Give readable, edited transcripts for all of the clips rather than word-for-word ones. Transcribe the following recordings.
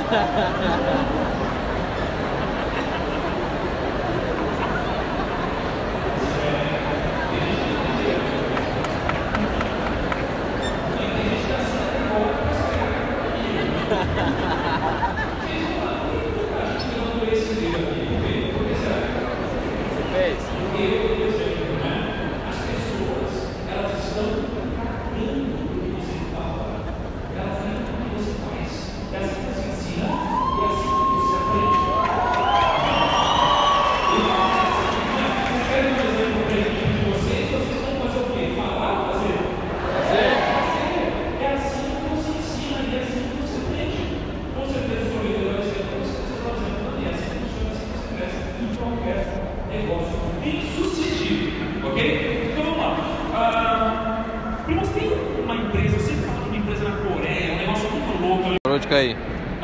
Parou de cair.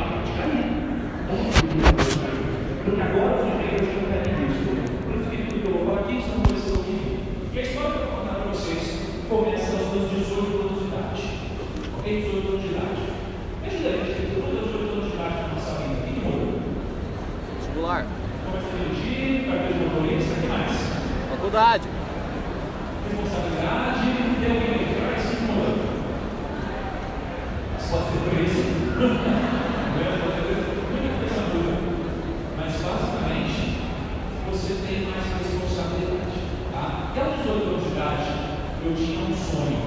Porque agora os empregos não querem isso. Por isso que tudo que eu vou falar aqui são coisas que eu vivi. E a história que eu vou contar para vocês começa aos 18 anos de idade. Ok? 18 anos de idade. Veja daí, gente, tem todos os 18 anos de idade na nossa vida. O que mudou? Vestibular. Começa a dirigir, carteira de motorista, o que mais? Faculdade. Responsabilidade, tem alguém aqui atrás, o que mudou? Pode ser por isso. Mas basicamente você tem mais responsabilidade. Tá? Até os 18 anos de idade eu tinha um sonho.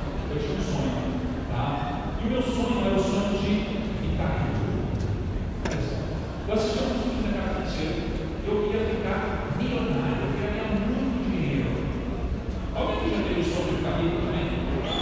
Tá? E o meu sonho era o sonho de ficar rico. Eu assisti um filme da Casa Financeira. Eu queria ficar milionário, eu queria ganhar muito dinheiro. Alguém que já teve o sonho de ficar rico também?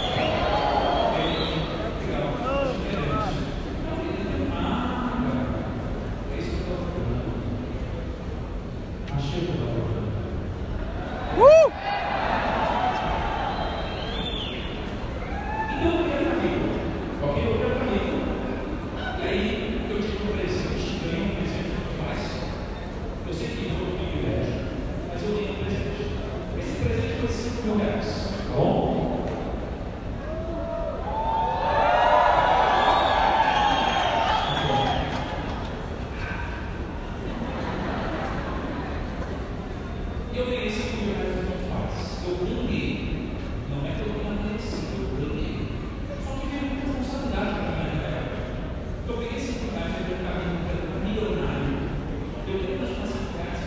Eu ganhei 5 mil reais dos meus pais. Eu ganhei. Não é que eu tenha merecido, eu ganhei. Só que veio muita responsabilidade para a minha época. Eu ganhei 5 mil reais, eu ganhei milionário. Eu ganhei transformar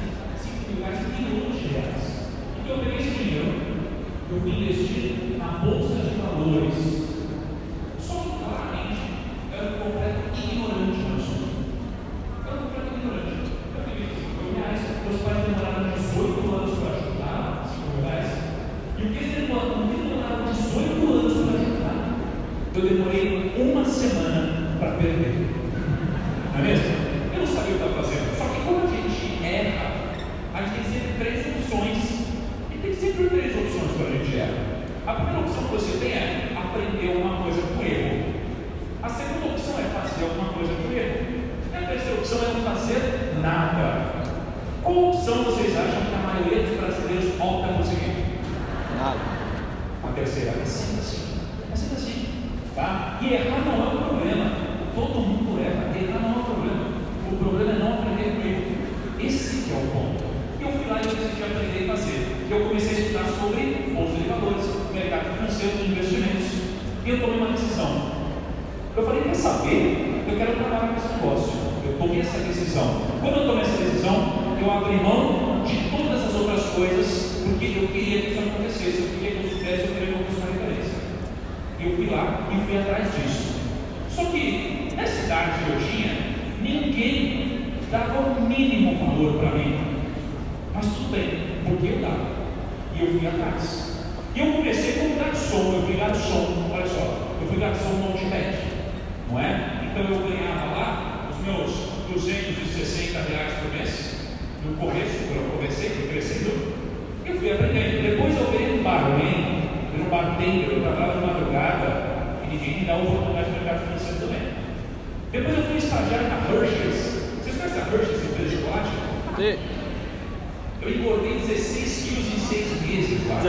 5 mil reais em milhões de reais. Então eu peguei esse dinheiro, eu vim investir na bolsa de valores. Só que claramente eu era um completo ignorante no assunto. Eu era um completo ignorante. Eu peguei 5 mil reais, meus pais demoraram 18 anos para ajudar, 5 mil reais. E o que eles demoraram 18 anos para ajudar, eu demorei uma semana para perder. Não é mesmo? Eu não sabia o que estava fazendo. Só que quando a gente erra, a gente tem sempre 3 opções. E tem sempre 3 opções quando a gente erra. A primeira opção que você tem é aprender alguma coisa com erro. A segunda opção é fazer alguma coisa com erro. E a terceira opção é não fazer nada. Qual opção vocês acham que a maioria dos brasileiros opta por seguir? Nada. A terceira é sempre assim. É sempre assim. Tá? E errar não é um problema. Todo mundo erra. Errar não é um problema. O problema é não aprender com erro. Esse que é o ponto. Eu fui lá e eu decidi aprender a fazer. Eu comecei a estudar sobre bolsa de valores, mercado financeiro, de investimentos. E eu tomei uma decisão. Eu falei, quer saber? Eu quero trabalhar com esse negócio. Eu tomei essa decisão. Quando eu tomei essa decisão, eu abri mão de todas as outras coisas, porque eu queria que isso acontecesse. Eu queria que eu soubesse, eu queria que eu fosse uma referência. E eu fui lá e fui atrás disso. Só que, nessa idade que eu tinha, ninguém dava o mínimo valor para mim. Mas tudo bem, porque eu dava. E eu fui atrás. E eu comecei como garçom. Eu fui garçom, olha só. Eu fui garçom no Outback, não é? Então eu ganhava lá os meus 260 reais por mês. No começo, quando eu comecei, fui crescendo. Eu fui aprendendo. Depois eu veio um barman, um bartender, eu trabalhava de madrugada. E ninguém me dá oportunidade de mercado financeiro também. Depois eu fui estagiário na Hershey's. Vocês conhecem a Hershey's, empresa de chocolate? Sim. Eu engordei 16 quilos em 6 meses lá.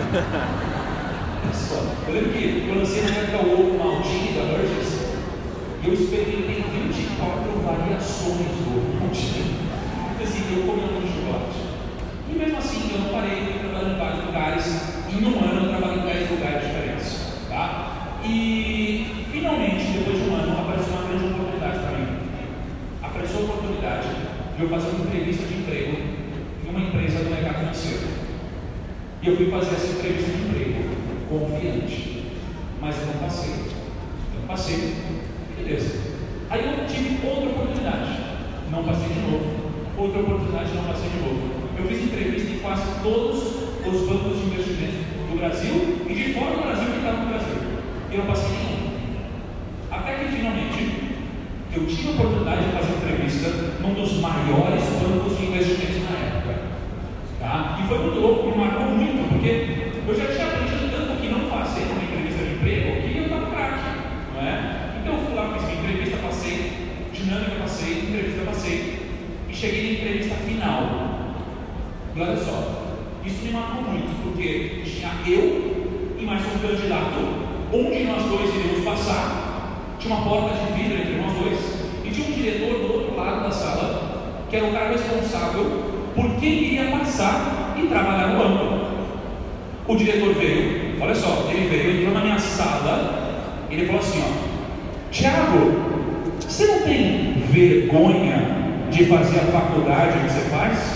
Eu lembro que eu lancei na época o ovo maltinho da Hershey's. E eu experimentei 24 variações do monte. Assim, eu comi um chocolate. E mesmo assim, eu não parei, fui trabalhando em vários lugares. Em um ano, eu trabalhei em 10 lugares diferentes. Tá? E, finalmente, depois de um ano, apareceu uma grande oportunidade para mim. Apareceu a oportunidade de eu fazer uma entrevista de emprego em uma empresa do mercado financeiro. E eu fui fazer essa entrevista de emprego confiante. Mas eu não passei. Eu não passei. Beleza. Aí eu tive outra oportunidade. Não passei de novo. Outra oportunidade, não passei de novo. Eu fiz entrevista em quase todos os bancos de investimento do Brasil e de fora do Brasil que estavam no Brasil. E eu não passei nenhum. Até que finalmente eu tive a oportunidade de fazer entrevista num dos maiores bancos de investimentos na época. Tá? E foi muito louco, me marcou muito, porque eu já tinha aprendido tanto que não fazer uma entrevista de emprego que eu estava craque, não é? Então eu fui lá, fiz minha entrevista, passei, dinâmica passei, entrevista passei, e cheguei na entrevista final. E olha só, isso me marcou muito, porque tinha eu e mais um candidato, onde nós dois iríamos passar, tinha uma porta de vidro entre nós dois, e tinha um diretor do outro lado da sala, que era o cara responsável por quem iria passar e trabalhar no banco. O diretor veio, olha só, ele veio, entrou na minha sala, ele falou assim, ó: Thiago, você não tem vergonha de fazer a faculdade que você faz?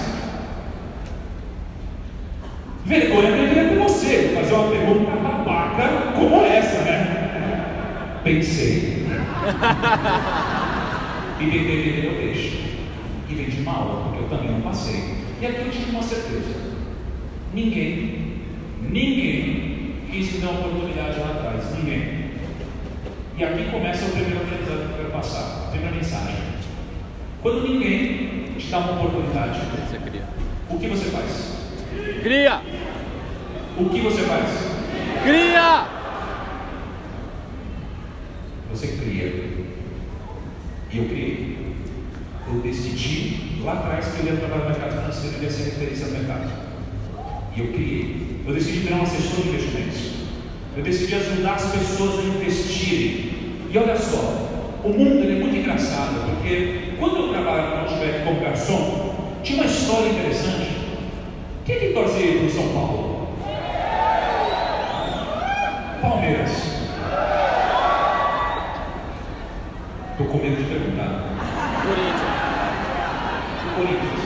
Vergonha deveria ter você, fazer uma pergunta babaca como essa, né? Pensei. E tentei vender o peixe. E vendi mal, porque eu também não passei. E aqui eu tive uma certeza: ninguém quis me dar uma oportunidade lá atrás. Ninguém. E aqui começa o primeiro aprendizado que eu quero passar, a primeira mensagem. Quando ninguém te dá uma oportunidade, Você cria. o que você faz? Cria! O que você faz? Cria! Você cria. E eu criei. Eu decidi lá atrás que eu ia trabalhar no mercado financeiro e ia ser referência no mercado. E eu criei. Eu decidi virar um assessor de investimentos. Eu decidi ajudar as pessoas a investirem. E olha só, o mundo ele é muito engraçado, porque quando eu trabalho no Outback como garçom, tinha uma história interessante. Quem que torce para o São Paulo? Palmeiras. Estou com medo de perguntar. Corinthians. Corinthians.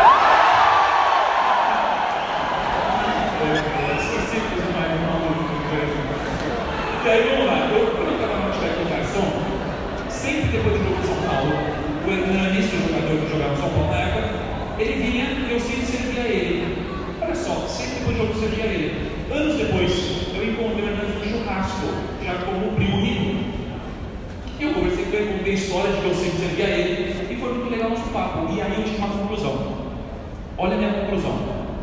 Esqueci que eu mais E aí vamos lá. Quando eu estava no Outback como garçom, sempre depois do jogo de São Paulo, o Hernanes, o jogador que jogava no São Paulo na época, ele vinha e eu sempre servia ele. Olha só, sempre depois do jogo eu servia ele. Anos depois, eu encontrei o Hernanes no churrasco, já como primo rico. E eu conversei com ele, contei a história de que eu sempre servia ele, e foi muito legal o nosso papo. E aí eu tive uma conclusão. Olha a minha conclusão.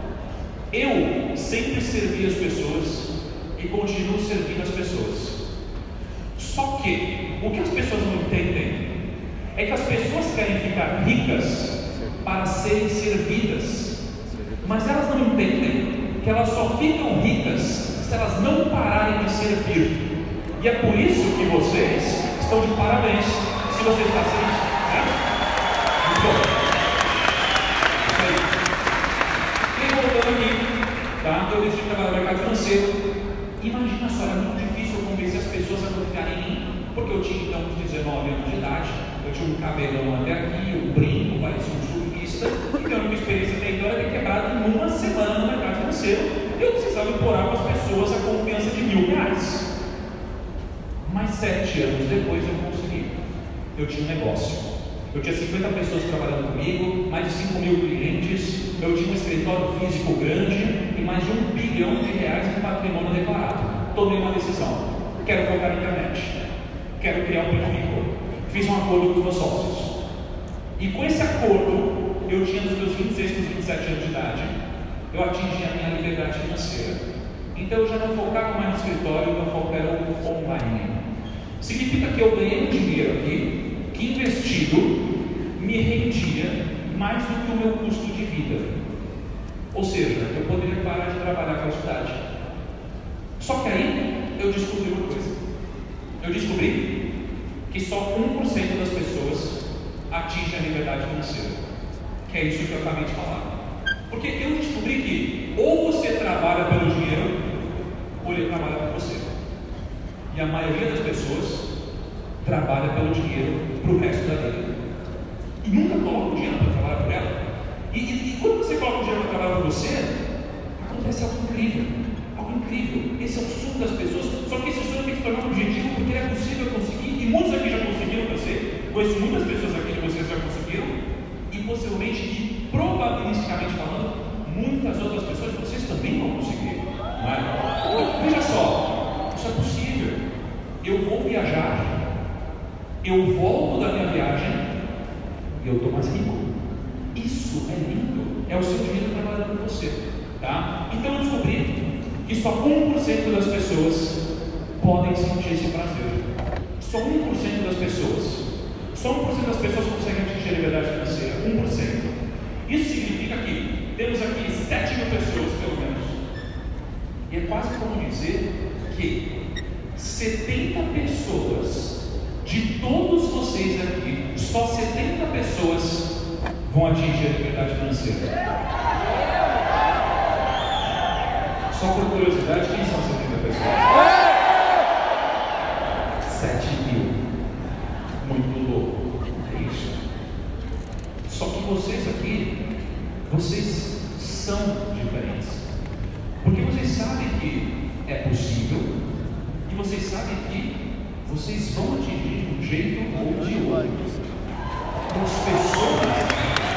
Eu sempre servi as pessoas e continuo servindo as pessoas. Só que o que as pessoas não entendem é que as pessoas querem ficar ricas para serem servidas, mas elas não entendem que elas só ficam ricas se elas não pararem de servir. E é por isso que vocês estão de parabéns se você está servindo, né? Muito bom. Isso aí. E voltando aqui, tá? Eu decidi trabalhar no mercado financeiro. Imagina só, era muito difícil eu convencer as pessoas a confiarem em mim, porque eu tinha então 19 anos de idade, eu tinha um cabelão até aqui, um brinco, parecia um surfista, e minha única experiência até então era ter quebrado em uma semana no mercado financeiro. Eu precisava implorar para as pessoas a confiança de R$1.000. Mas 7 anos depois eu consegui. Eu tinha um negócio. Eu tinha 50 pessoas trabalhando comigo, mais de 5 mil clientes, eu tinha um escritório físico grande e mais de R$1 bilhão em patrimônio declarado. Tomei uma decisão. Quero focar na internet. Quero criar um primo rico. Fiz um acordo com os meus sócios. E com esse acordo, eu tinha dos meus 26 para os 27 anos de idade, eu atingi a minha liberdade financeira. Então eu já não focava mais no escritório, meu foco era o online. Significa que eu ganhei um dinheiro aqui, que investido me rendia mais do que o meu custo de vida. Ou seja, eu poderia parar de trabalhar pela cidade. Só que aí eu descobri uma coisa. Eu descobri que só 1% das pessoas liberdade financeira, que é isso que eu acabei de falar. Porque eu descobri que ou você trabalha pelo dinheiro, ou ele trabalha por você. E a maioria das pessoas trabalha pelo dinheiro para o resto da vida. E nunca coloca o dinheiro para trabalhar por ela. E quando você coloca o dinheiro para trabalhar por você, acontece algo incrível. Algo incrível. Esse é o sonho das pessoas. Só que esse sonho tem que se tornar um objetivo, porque é possível conseguir. E muitos aqui já conseguiram, eu sei. Conheço muitas pessoas aqui que vocês já conseguiram. E possivelmente, e probabilisticamente falando, muitas outras pessoas vocês também vão conseguir. Não é? Então, veja só, isso é possível. Eu vou viajar, eu volto da minha viagem e eu estou mais rico. Isso é lindo. É o seu dinheiro trabalhando por você. Tá? Então eu descobri que só 1% das pessoas podem sentir esse prazer. Só 1% das pessoas. Só 1% das pessoas conseguem atingir a liberdade financeira. 1%. Isso significa que temos aqui 7 mil pessoas, pelo menos. E é quase como dizer que 70 pessoas, de todos vocês aqui, só 70 pessoas vão atingir a liberdade financeira. Só por curiosidade, quem são 70 pessoas? 7 mil. Muito louco. É isso. Só que vocês aqui, vocês são diferentes. Porque vocês sabem que é possível. E vocês sabem que vocês vão atingir de um jeito ou de outro. As pessoas.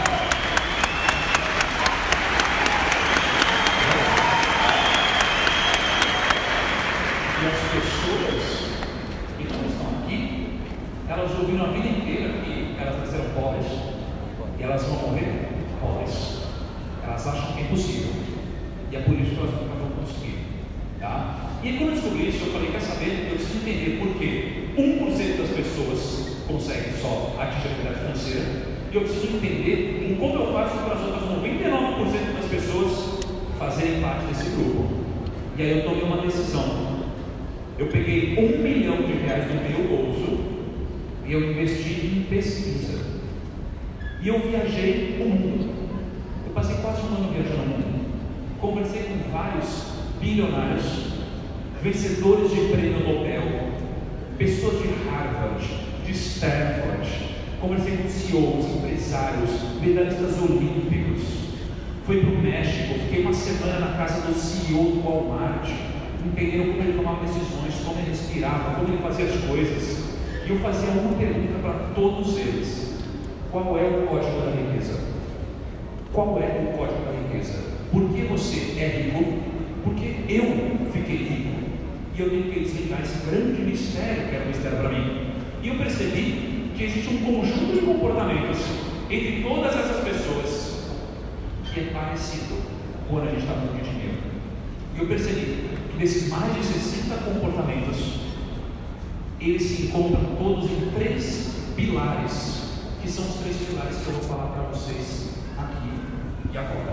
E as pessoas que não estão aqui, elas ouviram a vida inteira que elas nasceram pobres e elas vão morrer pobres. Elas acham que é impossível. E é por isso que elas nunca vão conseguir. Tá? E quando eu descobri isso, eu falei, quer saber? Eu preciso entender por que 1% das pessoas conseguem só atingir a liberdade financeira. E eu preciso entender como eu faço para as outras 99% das pessoas fazerem parte desse grupo. E aí eu tomei uma decisão. Eu peguei R$1 milhão do meu bolso e eu investi em pesquisa. E eu viajei o mundo. Eu passei quase um ano viajando o mundo. Conversei com vários bilionários, vencedores de prêmio Nobel, pessoas de Harvard, de Stanford. Conversei com CEOs, empresários, medalhistas olímpicos. Fui para o México, fiquei uma semana na casa do CEO do Walmart. Entenderam como ele tomava decisões, como ele respirava, como ele fazia as coisas. E eu fazia uma pergunta para todos eles: qual é o código da riqueza? Qual é o código da riqueza? Por que você é rico? Porque eu fiquei rico. E eu tenho que desvendar esse grande mistério que é um mistério para mim. E eu percebi que existe um conjunto de comportamentos entre todas essas pessoas que é parecido quando a gente está falando de dinheiro. E eu percebi que desses mais de 60 comportamentos, eles se encontram todos em 3 pilares, que são os 3 pilares que eu vou falar para vocês aqui e agora.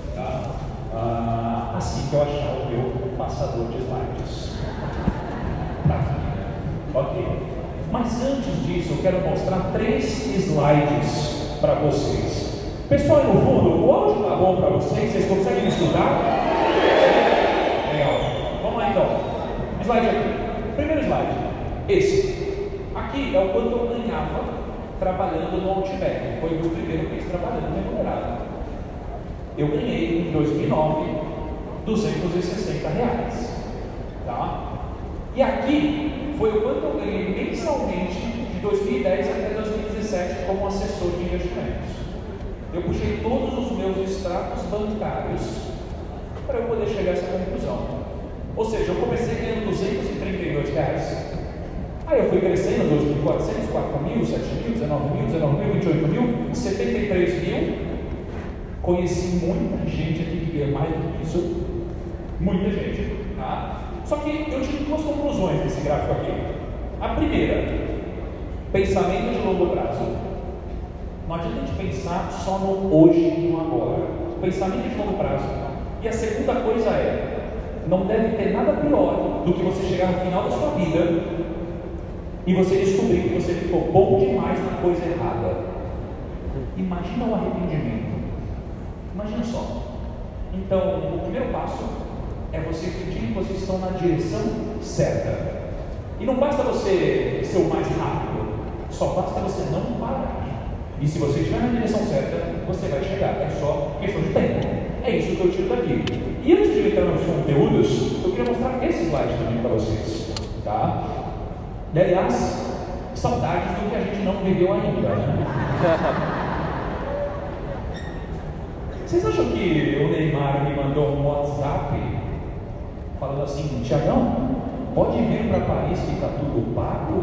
Tá? Assim que eu achar o meu passador de slides. Ok. Mas antes disso, eu quero mostrar 3 slides para vocês. Pessoal, no fundo, o áudio está bom para vocês? Vocês conseguem me escutar? Legal. Vamos lá então. Slide aqui. Primeiro slide. Esse. Aqui é o quanto eu ganhava trabalhando no Outback. Foi o meu primeiro mês trabalhando remunerado. Eu ganhei em 2009 R$260. Tá? E aqui foi o quanto eu ganhei mensalmente de 2010 até 2017 como assessor de investimentos. Eu puxei todos os meus extratos bancários para eu poder chegar a essa conclusão. Ou seja, eu comecei ganhando R$232. Aí eu fui crescendo, 2.400, 4.000, 7.000, 19.000, 28.000, 73.000. Conheci muita gente aqui que ganha mais do que isso. Muita gente. Tá? Só que eu tive 2 conclusões desse gráfico aqui. A primeira, pensamento de longo prazo. Não adianta a gente pensar só no hoje e no agora. Pensamento de longo prazo. E a segunda coisa é, não deve ter nada pior do que você chegar no final da sua vida e você descobrir que você ficou bom demais na coisa errada. Imagina o arrependimento. Imagina só. Então, o primeiro passo é você pedir que vocês estão na direção certa. E não basta você ser o mais rápido, só basta você não parar. E se você estiver na direção certa, você vai chegar. É só questão de tempo. É isso que eu tiro daqui. E antes de entrar nos conteúdos, eu queria mostrar esse slide também para vocês. Tá? E, aliás, saudades do que a gente não viveu ainda, né? Vocês acham que o Neymar me mandou um WhatsApp falando assim: Tiagão, pode vir para Paris que está tudo pago?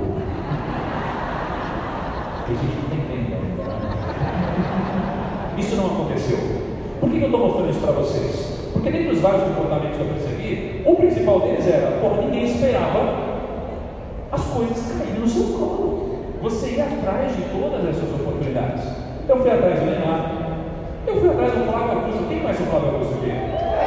Que a gente não tem tempo ainda, né? Isso não aconteceu. Por que eu estou mostrando isso para vocês? Porque dentro dos vários comportamentos que eu percebi, o principal deles era: ninguém esperava as coisas caírem no seu colo. Você ia atrás de todas essas oportunidades. Eu fui atrás do Neymar. Eu fui atrás do Flávio Augusto. Quem conhece o Flávio Augusto aqui?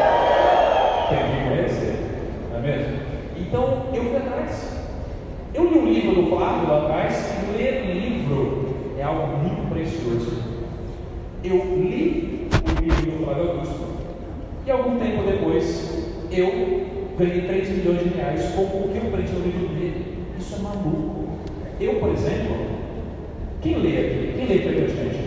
Tem que conhecer, não é mesmo? Então, eu fui atrás. Eu li o livro do Flávio lá atrás, e ler livro é algo muito precioso. Eu li o livro do Flávio Augusto, e algum tempo depois, eu ganhei 3 milhões de reais com o que eu aprendi no livro dele. Isso é maluco. Eu, por exemplo, quem lê aqui? Quem lê frequentemente?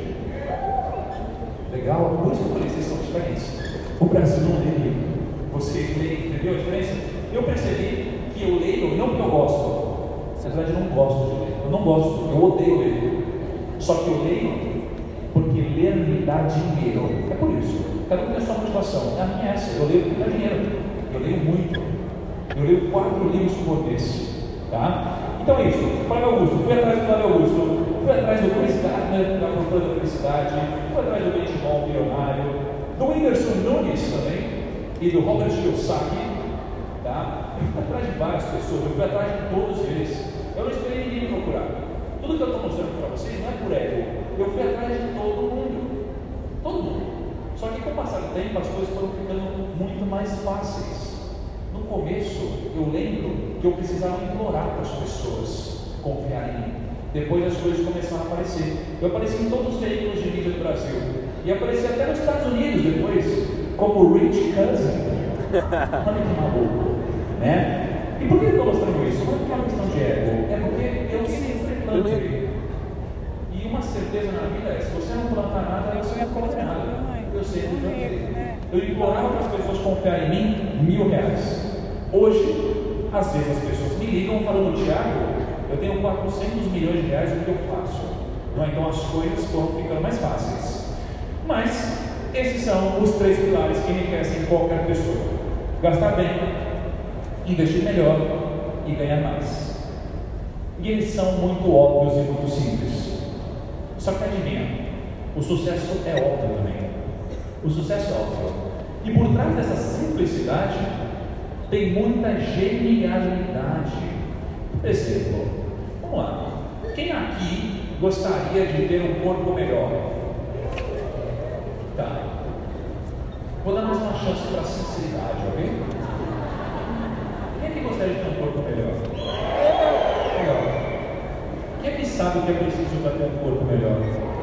Legal? Por isso que eu falei, vocês são diferentes. O Brasil não lê livro. Vocês leem, entendeu a diferença? Eu percebi que eu leio não porque eu gosto. Na verdade, eu não gosto de ler. Eu não gosto, eu odeio ler. Só que eu leio porque ler me dá dinheiro. É por isso. Cada um tem a sua motivação. A minha é essa. Eu leio porque dá dinheiro. Eu leio muito. Eu leio 4 livros por mês. Tá? Então é isso. Flávio Augusto. Fui atrás do Flávio Augusto. Fui atrás do Chris Gardner, da Procura da Felicidade. Fui atrás do Benjamin Bilionário. Do Whindersson Nunes também. E do Robert Kiyosaki. Tá? Eu fui atrás de várias pessoas. Eu fui atrás de todos eles. Eu não esperei ninguém me procurar. Tudo que eu estou mostrando para vocês não é por ego. Eu fui atrás de todo mundo. Todo mundo. Só que com o passar do tempo as coisas foram ficando muito mais fáceis. No começo, eu lembro que eu precisava implorar para as pessoas confiarem em mim. Depois as coisas começaram a aparecer. Eu apareci em todos os veículos de mídia do Brasil. E apareci até nos Estados Unidos depois, como Rich Cousin. Olha que maluco, né? E por que eu estou mostrando isso? Não é uma questão de ego, é porque eu sempre plantei. E uma certeza na vida é: se você não plantar nada, você não colhe nada. Eu sempre plantei. Eu implorava para as pessoas confiarem em mim R$1.000. Hoje, às vezes as pessoas me ligam falando: Tiago, eu tenho 400 milhões de reais, o que eu faço? Não, então as coisas foram ficando mais fáceis. Mas esses são os 3 pilares que enriquecem qualquer pessoa: gastar bem, investir melhor e ganhar mais. E eles são muito óbvios e muito simples. Só que adivinha, o sucesso é óbvio também. O sucesso é óbvio. E por trás dessa simplicidade tem muita genialidade. Por exemplo, vamos lá. Quem aqui gostaria de ter um corpo melhor? Tá. Vou dar mais uma chance para a sinceridade, ok? Quem é que gostaria de ter um corpo melhor? Legal. Quem é que sabe o que é preciso para ter um corpo melhor?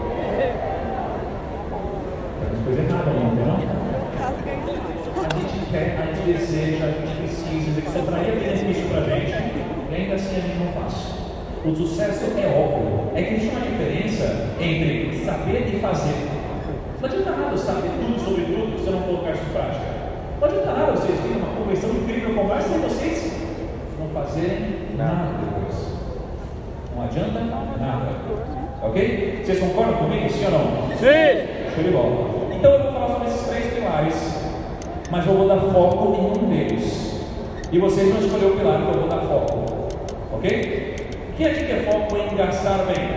Tem coisa errada aí, entendeu? A gente quer, a gente deseja, a gente precisa, isso traria benefício para a gente, e ainda assim a gente não faz. O sucesso é óbvio, é que existe uma diferença entre saber e fazer. Não adianta nada eu saber tudo sobre tudo se você não colocar isso em prática. Não adianta nada vocês terem uma convenção incrível, conversa e vocês não fazerem nada depois. Não adianta nada. Ok? Vocês concordam comigo, sim ou não? Sim! Show de bola. Então eu vou falar sobre esses 3 pilares, mas eu vou dar foco em um deles. E vocês vão escolher o pilar que eu vou dar foco. Ok? Quem aqui quer foco em gastar bem?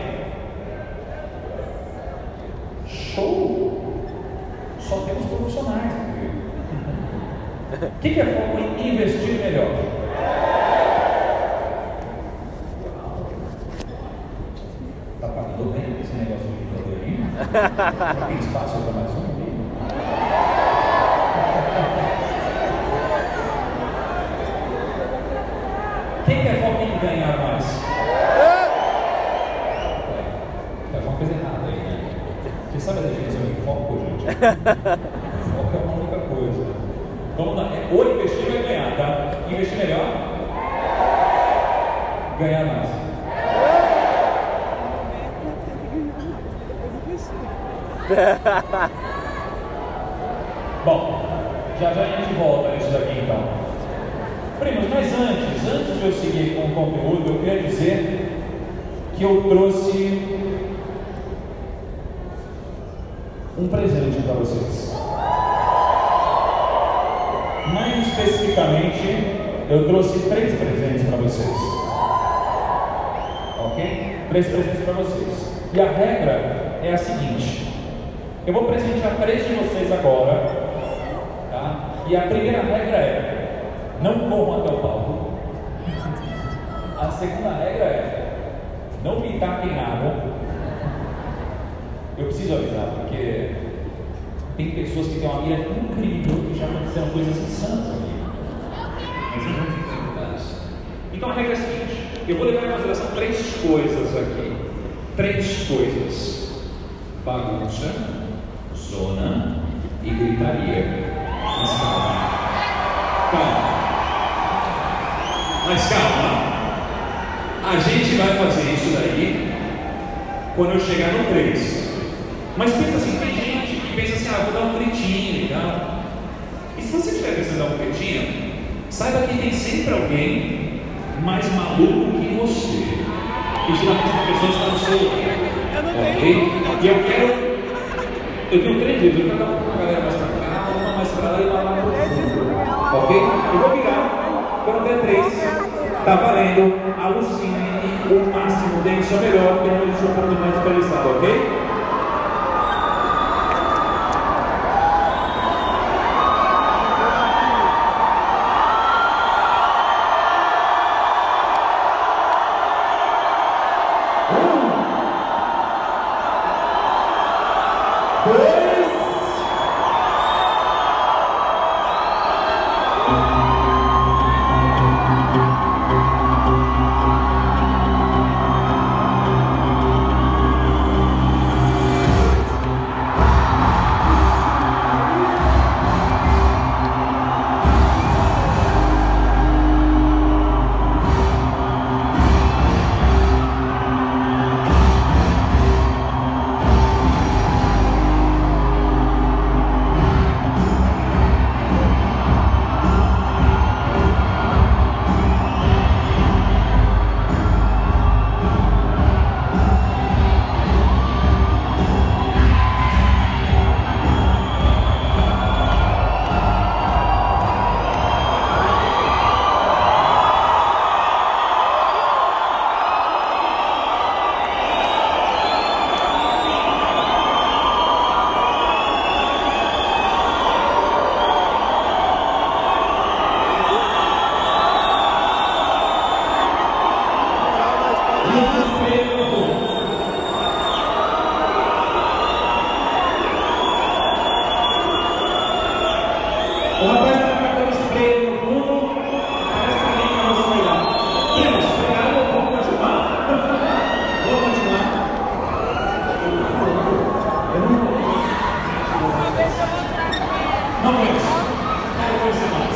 Show! Só temos profissionais aqui. Quem quer foco em investir melhor? Tá pagando bem esse negócio de aí? Tem espaço para mais um? Quem quer foco em ganhar mais? Tem alguma coisa errada aí, né? sabe a definição de foco, gente? Foco é uma única coisa. Vamos lá, ou investir vai ganhar, tá? Investir melhor, ganhar mais. Bom, já a gente volta nisso daqui então. Primos, mas antes de eu seguir com o conteúdo, eu queria dizer que eu trouxe um presente para vocês. Mais especificamente, eu trouxe 3 presentes para vocês. Ok? 3 presentes para vocês. E a regra é a seguinte: eu vou presentear 3 de vocês agora, tá? E a primeira regra é: não corram até o palco. A segunda regra é: não me taquem nada. Eu preciso avisar, porque tem pessoas que têm uma mira incrível e já aconteceram coisas insanas aqui. Mas não vamos enfrentar isso. Então a regra é a seguinte: eu vou levar em consideração 3 coisas aqui. 3 coisas: bagunça, zona e gritaria. Mas calma. Calma. Mas calma. A gente vai fazer isso daí quando eu chegar no 3. Mas pensa assim, tem gente que pensa assim: vou dar um gritinho e tal. E se você estiver pensando em dar um gritinho, saiba que tem sempre alguém mais maluco que você. E geralmente essa pessoa está no seu lugar. Ok? E eu tenho 3 dedos, eu quero dar uma galera mais pra cá, uma mais pra lá e uma lá pro fundo. Ok? Eu vou virar. Quando der 3, tá valendo. Alucine o máximo, dê o seu melhor, porque não deixou um pouco mais desperdiçado, ok? O rapaz está marcando spray no fundo, parece que nem vamos olhar. Temos, obrigado, vamos continuar? Vamos continuar? Não conheço. Quero conhecer mais.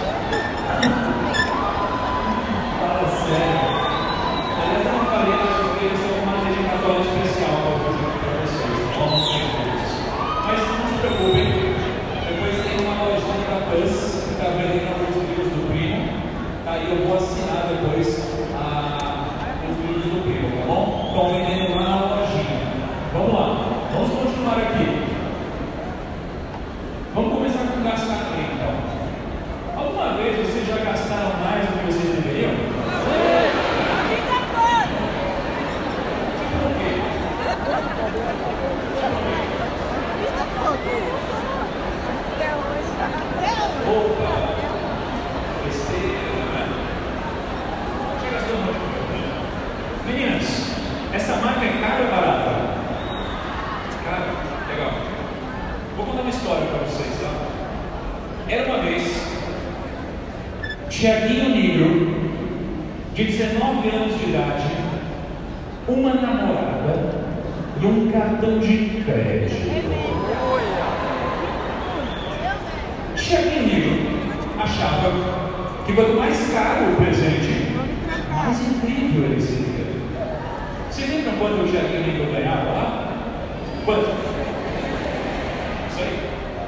Fala sério. Aliás, eu não falei, mas eu queria ser uma dedicatória especial para vocês. Vamos mas não se preocupem. Depois tem uma lojinha da Plus que está vendendo os livros do primo. Aí eu vou assinar depois os livros do primo, tá bom? Estão vendendo lá na lojinha. Vamos lá, vamos continuar aqui. Vamos começar com gastar bem, então. Alguma vez vocês já gastaram mais do que vocês deveriam? Por quê? Opa! Besteira! Já gastou muito? Meninas, essa marca é cara ou barata? Cara, legal. Vou contar uma história para vocês, tá? Era uma vez Tiaguinho Negro, de 19 anos de idade, uma namorada e um cartão de crédito. achava que quanto mais caro o presente, mais incrível ele seria. Vocês lembram quando o Jair ganhava lá? Quanto? Isso aí.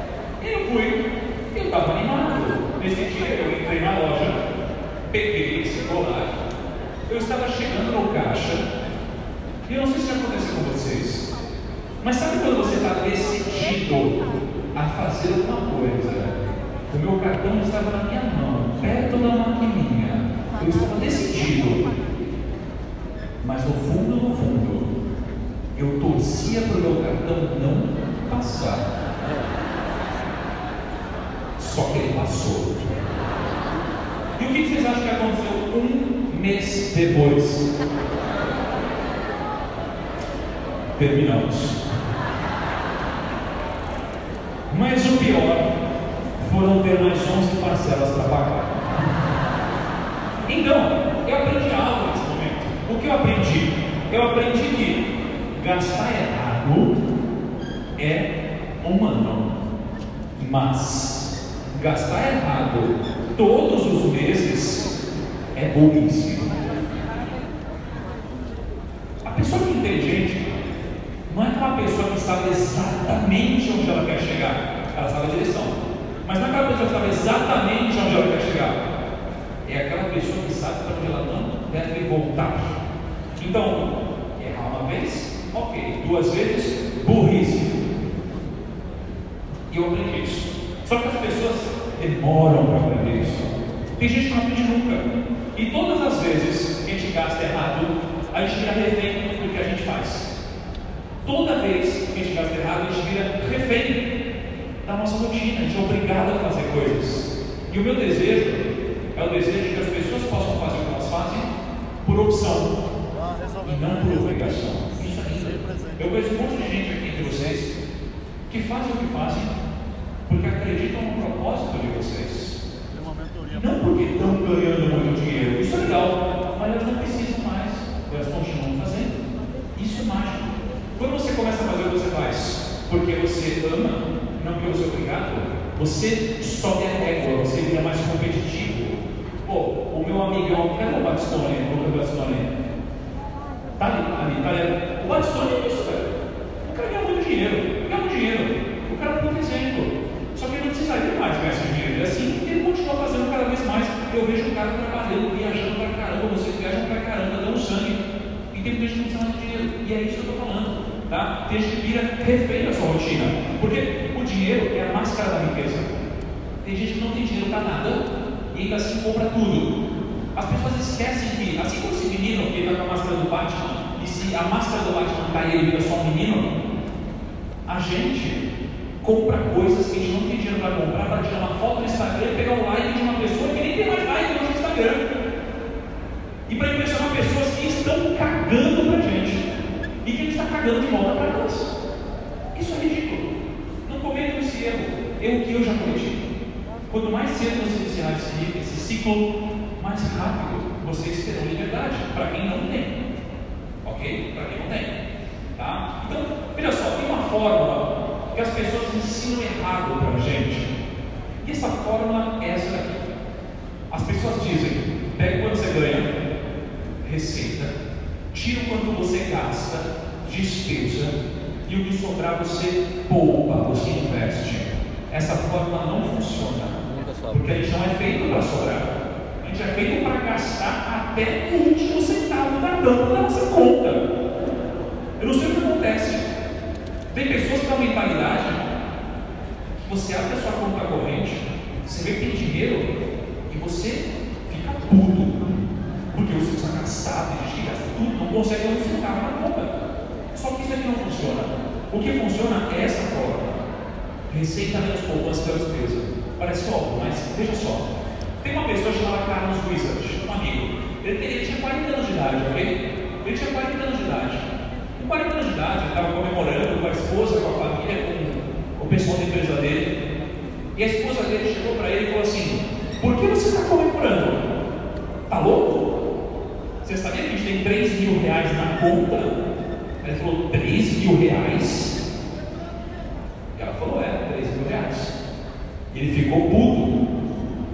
Eu estava animado. Nesse dia eu entrei na loja, peguei esse colar, eu estava chegando no caixa, e eu não sei se já aconteceu com vocês, mas sabe quando você está decidido a fazer alguma coisa? O meu cartão estava na minha mão, perto da maquininha, eu estava decidido, mas no fundo, eu torcia para o meu cartão não passar. Só que ele passou. E o que vocês acham que aconteceu um mês depois? Terminamos. Mas o pior foram ter mais 11 parcelas para pagar. Então, eu aprendi algo nesse momento. O que eu aprendi? Eu aprendi que gastar errado é humano, mas gastar errado todos os meses é burrice. A pessoa que é inteligente não é aquela pessoa que sabe exatamente onde ela quer chegar. Ela sabe a direção, mas não é aquela pessoa que sabe exatamente onde ela quer chegar. É aquela pessoa que sabe para onde ela não deve voltar. Então, errar uma vez, ok. 2 vezes, burrice. E eu aprendi isso. Só que as pessoas demoram para aprender isso. Tem gente que não aprende nunca. E todas as vezes que a gente gasta errado, a gente vira refém do que a gente faz. Toda vez que a gente gasta errado, a gente vira refém da nossa rotina. A gente é obrigado a fazer coisas. E o meu desejo é o desejo de que as pessoas possam fazer o que elas fazem por opção e não por obrigação. Isso aqui. Eu vejo um monte de gente aqui de vocês que fazem o que fazem porque acreditam no propósito de vocês, não porque estão ganhando muito dinheiro. Isso é legal, mas elas não precisam mais, elas continuam fazendo. Isso é mágico. Quando você começa a fazer o que você faz porque você ama, não porque você é obrigado, você sobe a régua, você vira mais competitivo. Pô, o meu amigão, cadê o Batistone? O Batistone tá ali. O Batistone é isso, velho. O cara ganha muito dinheiro, o cara é um bom exemplo. Só que ele não precisaria mais ganhar esse dinheiro. E assim, ele continua fazendo cada vez mais. Eu vejo o cara trabalhando, viajando pra caramba. Vocês viajam pra caramba, dão sangue. E tem gente que não precisa mais de dinheiro. E é isso que eu estou falando. Tá? Tem gente que vira refém da sua rotina. Porque o dinheiro é a máscara da riqueza. Tem gente que não tem dinheiro pra nada e ainda assim compra tudo. As pessoas esquecem que, assim como esse menino que está com a máscara do Batman, e se a máscara do Batman cair, ele vira só um menino, a gente compra coisas que a gente não tem dinheiro para comprar, para tirar uma foto no Instagram e pegar um like de uma pessoa que nem tem mais like no Instagram, e para impressionar pessoas que estão cagando para a gente e que a gente está cagando de volta para nós. Isso é ridículo. Não cometam esse erro que eu já cometi. Quanto mais cedo você iniciar esse ciclo, mais rápido vocês terão liberdade, para quem não tem, ok? Para quem não tem, tá? Então, olha só, tem uma fórmula que as pessoas ensinam errado para a gente. E essa fórmula é essa daqui. As pessoas dizem: pega quanto você ganha, receita, tira o quanto você gasta, despesa, e o que sobrar você poupa, você investe. Essa fórmula não funciona, porque a gente não é feito para sobrar. A gente é feito para gastar até o último centavo da tampa da nossa conta. Eu não sei o que acontece. Tem pessoas com a mentalidade que você abre a sua conta corrente, você vê que tem dinheiro e você fica puto, porque você precisa gastar, tem gente que gasta tudo, não consegue um centavo na conta. Só que isso aqui não funciona. O que funciona é essa forma: receita menos poupança pela despesa. Parece óbvio, mas veja só. Tem uma pessoa chamada Carlos Wizard, um amigo. Ele tinha 40 anos de idade, ok? Ele tinha 40 anos de idade. Com 40 anos de idade, ele estava comemorando com a esposa, com a família, com o pessoal da empresa dele. E a esposa dele chegou para ele e falou assim: por que você está comemorando? Tá louco? Você sabia que a gente tem 3 mil reais na conta? Ele falou: 3 mil reais? E ela falou: 3 mil reais. E ele ficou puto. E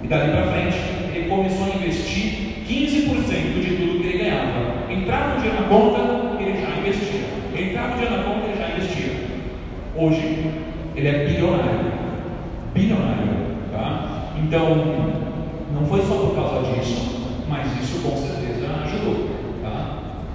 dali para frente, ele começou a investir 15% de tudo que ele ganhava. Entrava um dia na conta, ele já investia. Entrava um dia na conta, ele já investia. Hoje, ele é bilionário. Bilionário, tá? Então, não foi só por causa disso, mas isso com certeza ajudou, tá?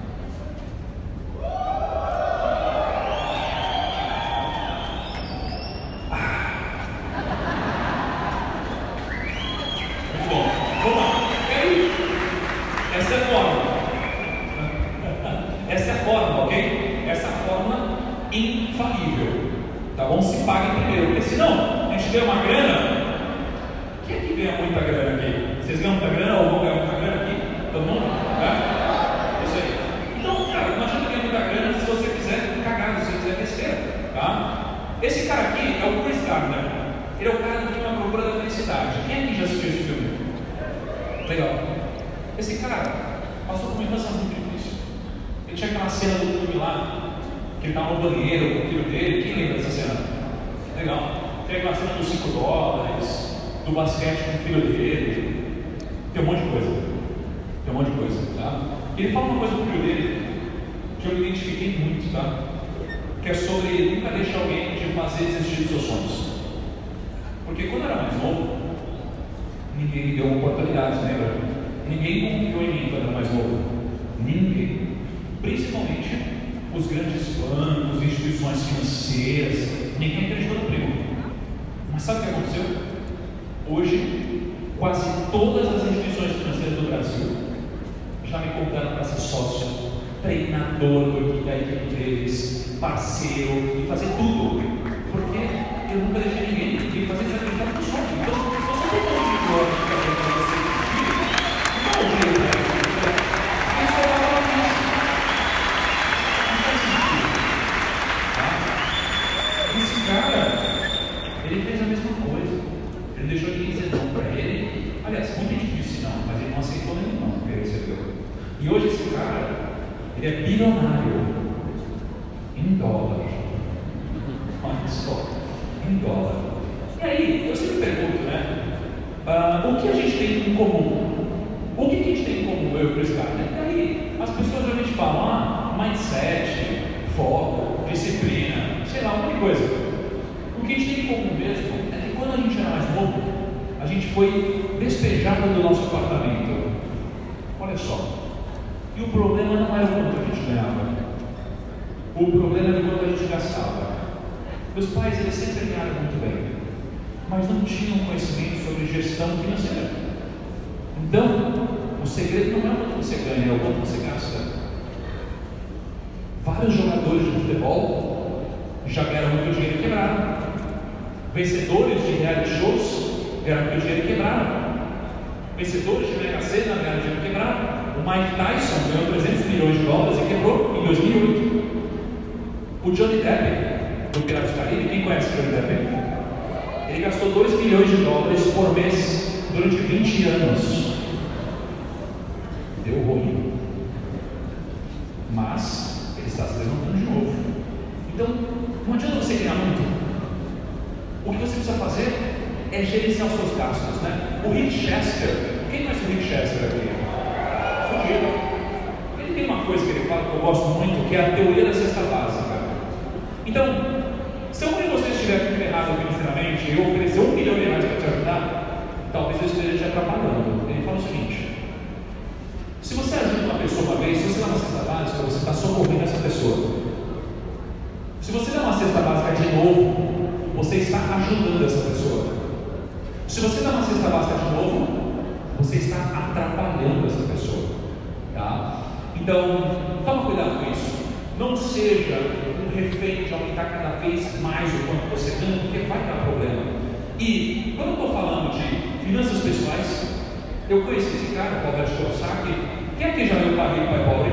Muito bom. Vamos lá. E aí? Essa é a fórmula. Essa é a fórmula, ok? Essa é a fórmula infalível. Tá bom? Se pague primeiro, porque senão a gente ganha uma grana. Quem é que ganha muita grana aqui? Vocês ganham muita grana ou vão ganhar muita grana aqui? Todo mundo? É? Isso aí. Então, cara, não adianta ganhar muita grana se você quiser cagar, se você quiser besteira, tá? Esse cara aqui é o Chris Gardner. Ele é o cara do filme A Procura da Felicidade. Quem aqui já assistiu esse filme? Legal. Esse cara passou por uma infância muito difícil. Ele tinha aquela cena do filme lá, que ele estava no banheiro com o filho dele. Quem lembra dessa cena? Legal. Tem aquela cena dos $5, do basquete com o filho dele. Tem um monte de coisa. Tem um monte de coisa, tá? Ele fala uma coisa do filho dele que eu me identifiquei muito, tá? Que é sobre nunca deixar alguém te fazer desistir dos seus sonhos. Porque quando eu era mais novo, ninguém me deu uma oportunidade, lembra? Ninguém confiou em mim quando eu era mais novo. Ninguém. Principalmente os grandes bancos, instituições financeiras. Ninguém acreditou no primo. Mas sabe o que aconteceu? Hoje, quase todas as instituições financeiras do Brasil já me convidaram para ser sócio, treinador da equipe deles, parceiro, e fazer tudo. Porque eu nunca deixei ninguém fazer desacreditar no sonho. Então, você tem um de glória para você. Não é o jeito, né? Isso é uma hora disso. Não faz sentido. Tá? Esse cara, ele fez a mesma coisa. Ele deixou ninguém dizer não para ele. Aliás, muita gente disse não, mas ele não aceitou nenhum não que ele recebeu. E hoje esse cara, ele é bilionário em dólar. Olha só, em dólar. E aí, eu sempre pergunto, né? O que a gente tem em comum? O que a gente tem em comum, eu e o Chris Gardner? E aí, as pessoas geralmente falam, mindset, foco, disciplina, sei lá, alguma coisa. O que a gente tem em comum mesmo é que quando a gente era mais novo, a gente foi despejado do nosso apartamento. Olha só. E o problema não era o quanto a gente ganhava. O problema era o quanto a gente gastava. Meus pais, eles sempre ganharam muito bem, mas não tinham conhecimento sobre gestão financeira. Então, o segredo não é o quanto você ganha, é o quanto você gasta. Vários jogadores de futebol já ganharam muito dinheiro e quebraram. Vencedores de reality shows ganharam muito dinheiro e quebraram. Vencedores de Mega Sena ganharam dinheiro e quebraram. O Mike Tyson ganhou $300 milhões e quebrou em 2008. O Johnny Depp, do Piratas do Caribe, quem conhece o Johnny Depp? Ele gastou $2 milhões por mês durante 20 anos. Deu ruim. Mas ele está se levantando de novo. Então, não adianta você ganhar muito. O que você precisa fazer é gerenciar os seus gastos, né? O Rick Chester, quem conhece o Rick Chester aqui? Fugido. Ele tem uma coisa que ele fala que eu gosto muito, que é a teoria da cesta básica. Então, se algum de vocês estiver ferrado financeiramente e eu oferecer $1 milhão para te ajudar, talvez eu esteja te atrapalhando. Ele fala o seguinte: se você ajuda uma pessoa uma vez, se você dá uma cesta básica, você está socorrendo essa pessoa. Se você dá uma cesta básica de novo, você está ajudando essa pessoa. Se você dá uma cesta básica de novo, você está atrapalhando essa pessoa. Tá? Então, toma cuidado com isso. Não seja um refém de aumentar cada vez mais o quanto você ganha, porque vai dar problema. E, quando eu estou falando de finanças pessoais, eu conheci esse cara, o Robert Kiyosaki. Quem aqui já leu Pai Rico, Pai Pobre?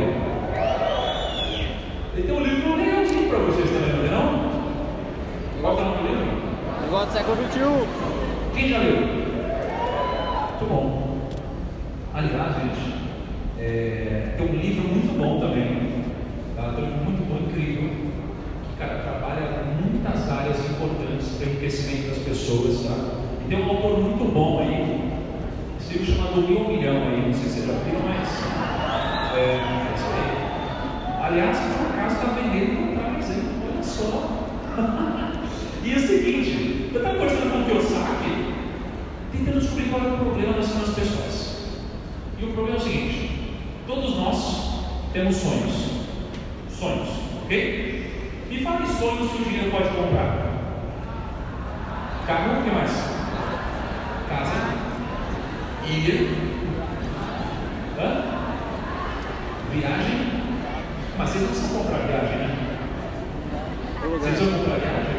Ele tem um livro legalzinho para vocês também, não? Qual é o nome do livro? Negócio do século XXI. Quem já leu? Muito bom. Aliás, gente, tem um livro muito bom também. Tá? Tem um livro muito bom, incrível. Que, cara, trabalha muitas áreas importantes para o enriquecimento das pessoas. Tá? E tem um autor muito bom aí, livro chamado O Mil Milhão aí, não sei se vocês já viram, mas é isso aí. Aliás, por acaso está vendendo para aí, olha só. E é o seguinte, eu estava conversando com o Kiyosaki, tentando descobrir qual é o problema das pessoas. E o problema é o seguinte: todos nós temos sonhos. Sonhos, ok? Me fale sonhos que o dinheiro pode comprar. Carro, o que mais? Casa, ilha, viagem. Mas vocês não precisam comprar viagem, né? Vocês precisam comprar viagem?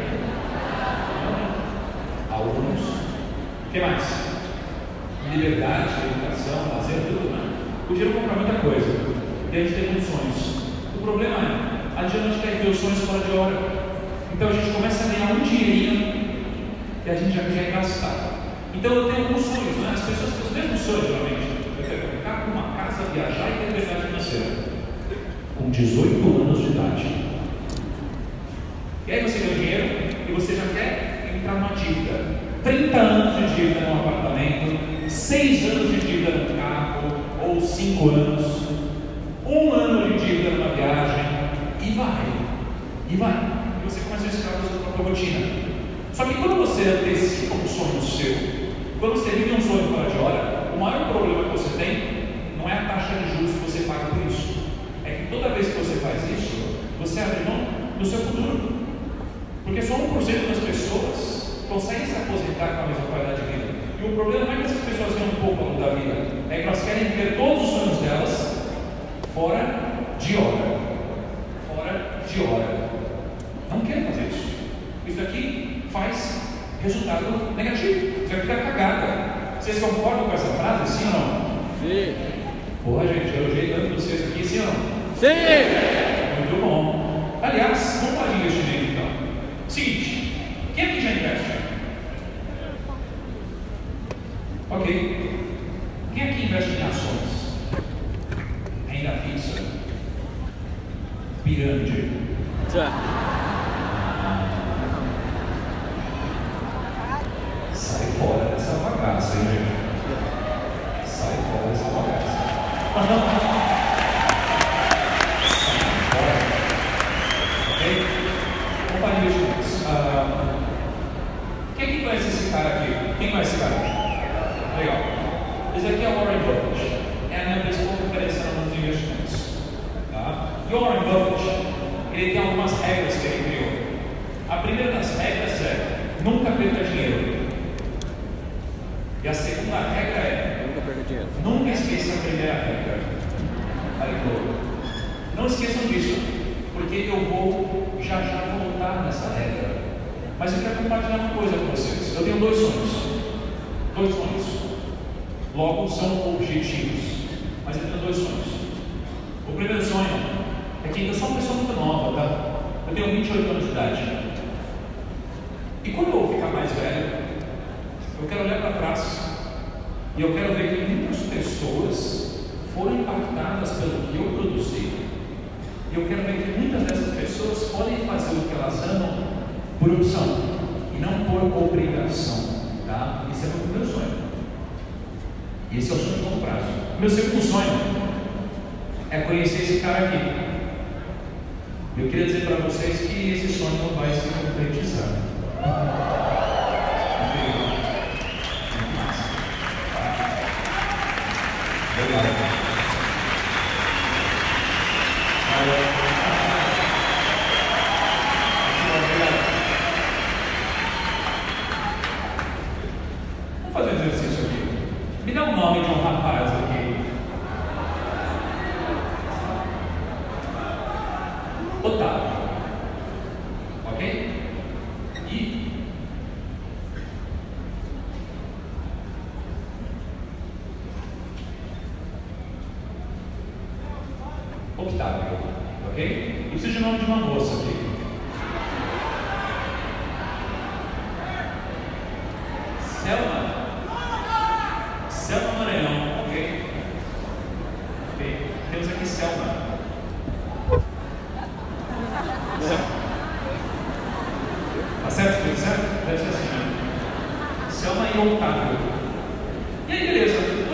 Alguns. O que mais? Liberdade, educação, lazer, tudo, né? O dinheiro compra muita coisa. E a gente tem muitos sonhos. O problema é, adianta a gente quer ver os sonhos fora de hora. Então a gente começa a ganhar um dinheirinho e a gente já quer gastar. Então eu tenho alguns sonhos, né? As pessoas têm os mesmos sonhos, geralmente. Eu quero ficar com uma casa, viajar e ter liberdade financeira. Com 18 anos de idade. E aí você ganha dinheiro e você já quer entrar numa dívida. 30 anos de dívida num apartamento, 6 anos de dívida no carro, ou 5 anos, 1 ano de dívida numa viagem, e vai. E você começa a escrever a sua própria rotina. Só que quando você antecipa um sonho seu, quando você vive um sonho fora de hora, o maior problema que você tem não é a taxa de juros que você paga por isso. É que toda vez que você faz isso, você abre mão do seu futuro. Porque só 1% das pessoas conseguem se aposentar com a mesma qualidade de vida. E o problema não é que essas pessoas ganham um pouco ao longo da vida, é que elas querem ter todos os sonhos delas fora de hora. Fora de hora. Não querem fazer isso. Isso aqui faz resultado negativo. Isso aqui dá cagada. Vocês concordam com essa frase, sim ou não? Sim. Porra, gente, eu elogiei tanto vocês aqui, sim ou não? Sim! Muito bom. Aliás, vamos falar de investimento então. Seguinte, quem aqui já investe? Ok. Quem aqui investe em ações? Renda fixa? Pirâmide? Sai fora dessa bagaça, hein, gente? Sai fora dessa bagaça. Ok? Vamos para investimentos. Quem conhece esse cara aqui? Quem conhece esse cara? Legal. Esse aqui é o Warren Buffett. É a minha principal referência nos investimentos. Tá? E o Warren Buffett, ele tem algumas regras que ele criou. A primeira das regras é: nunca perca dinheiro. E a segunda regra é: Nunca perca dinheiro. nunca esqueça a primeira regra. Não esqueçam disso, porque eu vou já voltar nessa regra. Mas eu quero compartilhar uma coisa com vocês. Eu tenho 2 sonhos. 2 sonhos. Logo, são objetivos. Mas eu tenho 2 sonhos. O primeiro sonho é que eu sou uma pessoa muito nova, tá? Eu tenho 28 anos de idade. E quando eu ficar mais velho, eu quero olhar para trás e eu quero ver que muitas pessoas foram impactadas pelo que eu produzi. E eu quero ver que muitas dessas pessoas podem fazer o que elas amam por opção e não por obrigação. Tá? Esse é o meu primeiro sonho. E esse é o sonho de longo prazo. Meu segundo sonho é conhecer esse cara aqui. Eu queria dizer para vocês que esse sonho não vai se concretizar. Vamos fazer um exercício aqui. Me dá o nome de um rapaz aqui. Otávio. Ok? E Octávio. Ok? E preciso de nome de uma moça aqui. Selma Maranhão, ok? Ok. Temos aqui Selma. Tá certo? Deve ser assim, né? Selma e Octávio. E aí, beleza.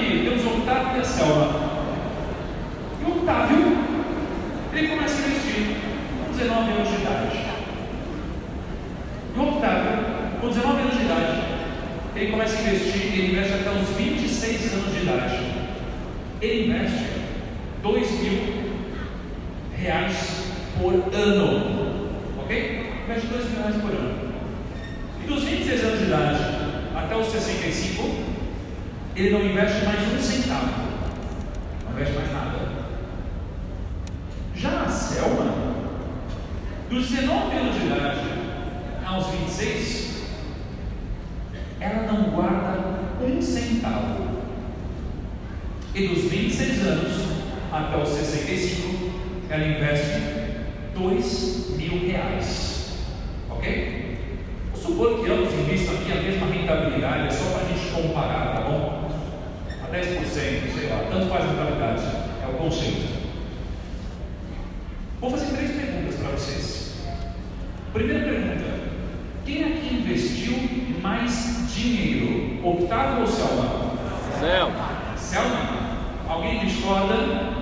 aqui, temos o Octávio e a Selma. E o Octávio, ele começa a investir com 19 anos de idade. E o Octávio, com 19 anos de idade, ele começa a investir, ele investe até os 26 anos de idade. Ele investe R$2.000 por ano. Ok? Investe R$2.000 por ano. E dos 26 anos de idade até os 65, ele não investe mais um centavo. Não investe mais nada. Já a Selma, dos 19 anos de idade aos 26, ela não guarda um centavo. E dos 26 anos até os 65, ela investe R$2.000. Ok? Vou supor que ambos investam aqui a mesma rentabilidade, é só para a gente comparar, tá bom? A 10%, sei lá, tanto faz a rentabilidade, é o conceito. Vou fazer 3 perguntas para vocês. Primeira pergunta: quem aqui investiu mais dinheiro? Octávio ou Selma? Selma. Selma? Alguém discorda?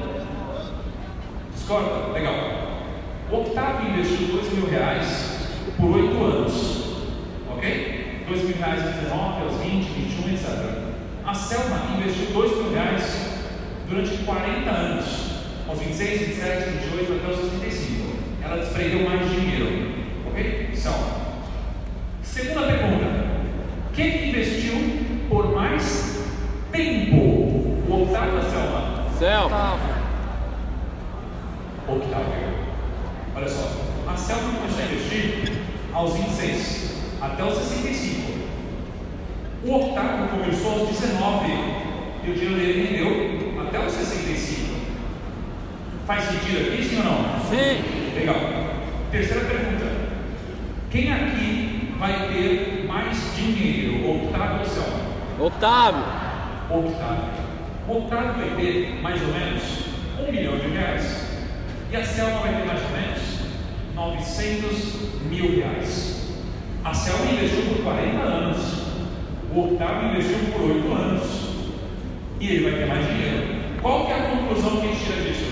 Discorda? Legal. O Octávio investiu R$2.000 por 8 anos. Ok? R$2.000 aos 19, aos 20, 21, etc. A Selma investiu R$2.000 durante 40 anos. Aos 26, 27, 28 até os 65. Ela desprendeu mais dinheiro. Ok? Selma. Segunda pergunta: quem investiu por mais tempo? O Octávio ou a Selma? Selma. Octávio. Olha só. A Selma começou a investir aos 26 até os 65. O Octávio começou aos 19 e o dinheiro dele rendeu até os 65. Faz sentido aqui, sim ou não? Sim. Legal. Terceira pergunta: quem aqui vai ter mais dinheiro? Octávio ou Selma? Octávio. Octávio. O Octávio vai ter mais ou menos R$1 milhão. E a Selma vai ter mais ou menos R$900.000. A Selma investiu por 40 anos. O Octávio investiu por 8 anos. E ele vai ter mais dinheiro. Qual que é a conclusão que a gente tira disso?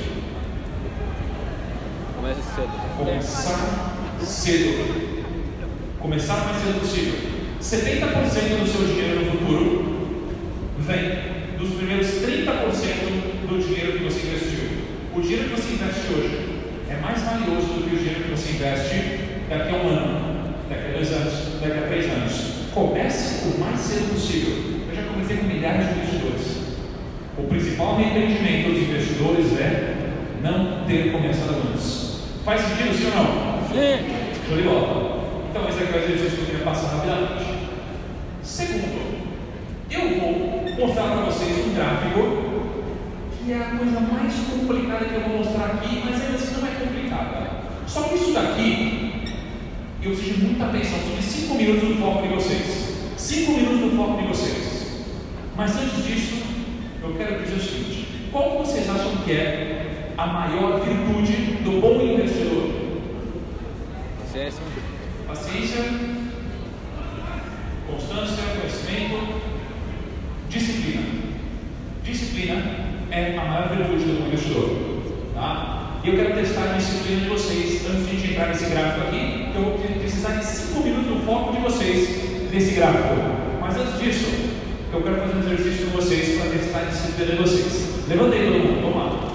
Começa cedo. Começar cedo. Começar o mais cedo possível. 70% do seu dinheiro no futuro vem dos primeiros 30% do dinheiro que você investiu. O dinheiro que você investe hoje é mais valioso do que o dinheiro que você investe daqui a 1 ano, daqui a 2 anos, daqui a 3 anos. Comece o mais cedo possível. Eu já comecei com milhares de investidores. O principal arrependimento dos investidores é não ter começado antes. Faz sentido, sim ou não? Sim. Show de bola. Então, esse aqui é o exercício que eu queria passar rapidamente. Segundo, eu vou mostrar para vocês um gráfico que é a coisa mais complicada que eu vou mostrar aqui, mas ainda assim não é complicada. Só que isso daqui, eu preciso de muita atenção, preciso de 5 minutos do foco de vocês. 5 minutos do foco de vocês. Mas antes disso, eu quero dizer o seguinte: qual que vocês acham que é a maior virtude do bom investidor? Paciência. Paciência, constância, conhecimento, disciplina. Disciplina é a maior virtude do bom investidor. Tá? E eu quero testar a disciplina de vocês antes de a gente entrar nesse gráfico aqui. Eu vou precisar de 5 minutos do foco de vocês nesse gráfico. Mas antes disso, eu quero fazer um exercício com vocês para testar a disciplina de vocês. Levanta aí todo mundo, vamos lá.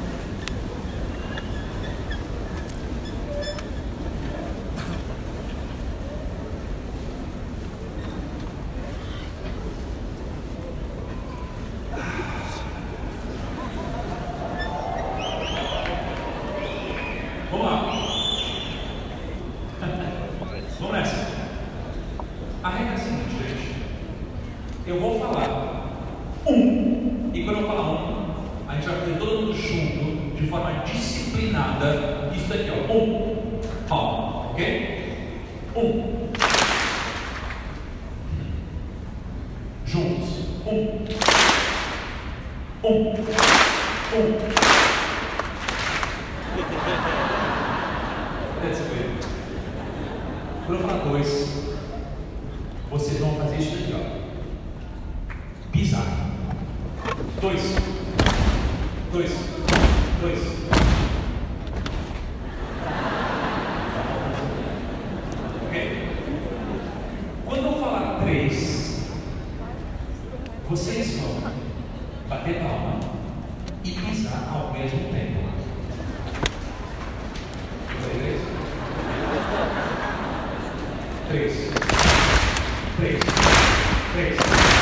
Vamos lá. Vamos nessa. A regra é a seguinte, gente. Eu vou falar e quando eu falar a gente vai fazer todo mundo junto, de forma disciplinada. Isso daqui, ó. Ó, ok? Juntos. Quando eu falar 2, vocês vão fazer isso aqui, ó. Pisar. 2, 2, 2. Ok? Quando eu falar 3, vocês vão bater palma e pisar ao mesmo tempo. 3, 3, 3.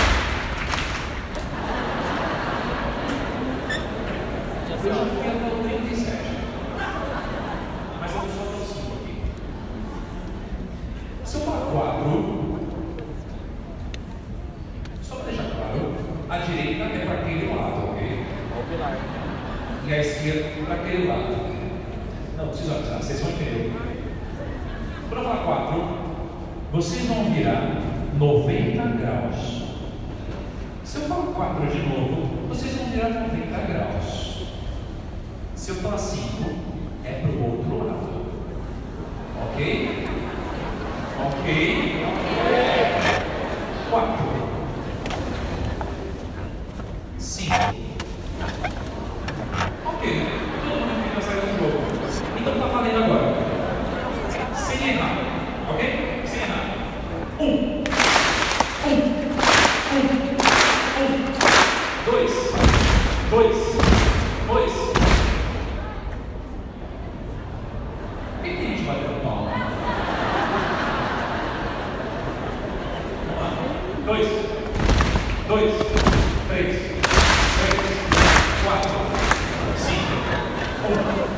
Eu já fui até o 37, mas eu só aproximo aqui. Se eu falar 4, só para deixar claro, a direita é para aquele lado, ok? E a esquerda para aquele lado. Não precisa avisar, vocês vão entender. Quando eu falar 4, vocês vão virar 90 graus. Se eu falar 4 de novo, vocês vão virar 90 graus. Se eu falar 5, é para o outro lado. Ok? Ok? 4, 5. Ok. Todo mundo fica saindo do jogo. Então tá valendo agora. Sem errar. Ok? Sem errar. 1, 2, 2, 2. Por que a gente bateu palma? Vamos lá. 2, 2, 3, 4, 5, 1.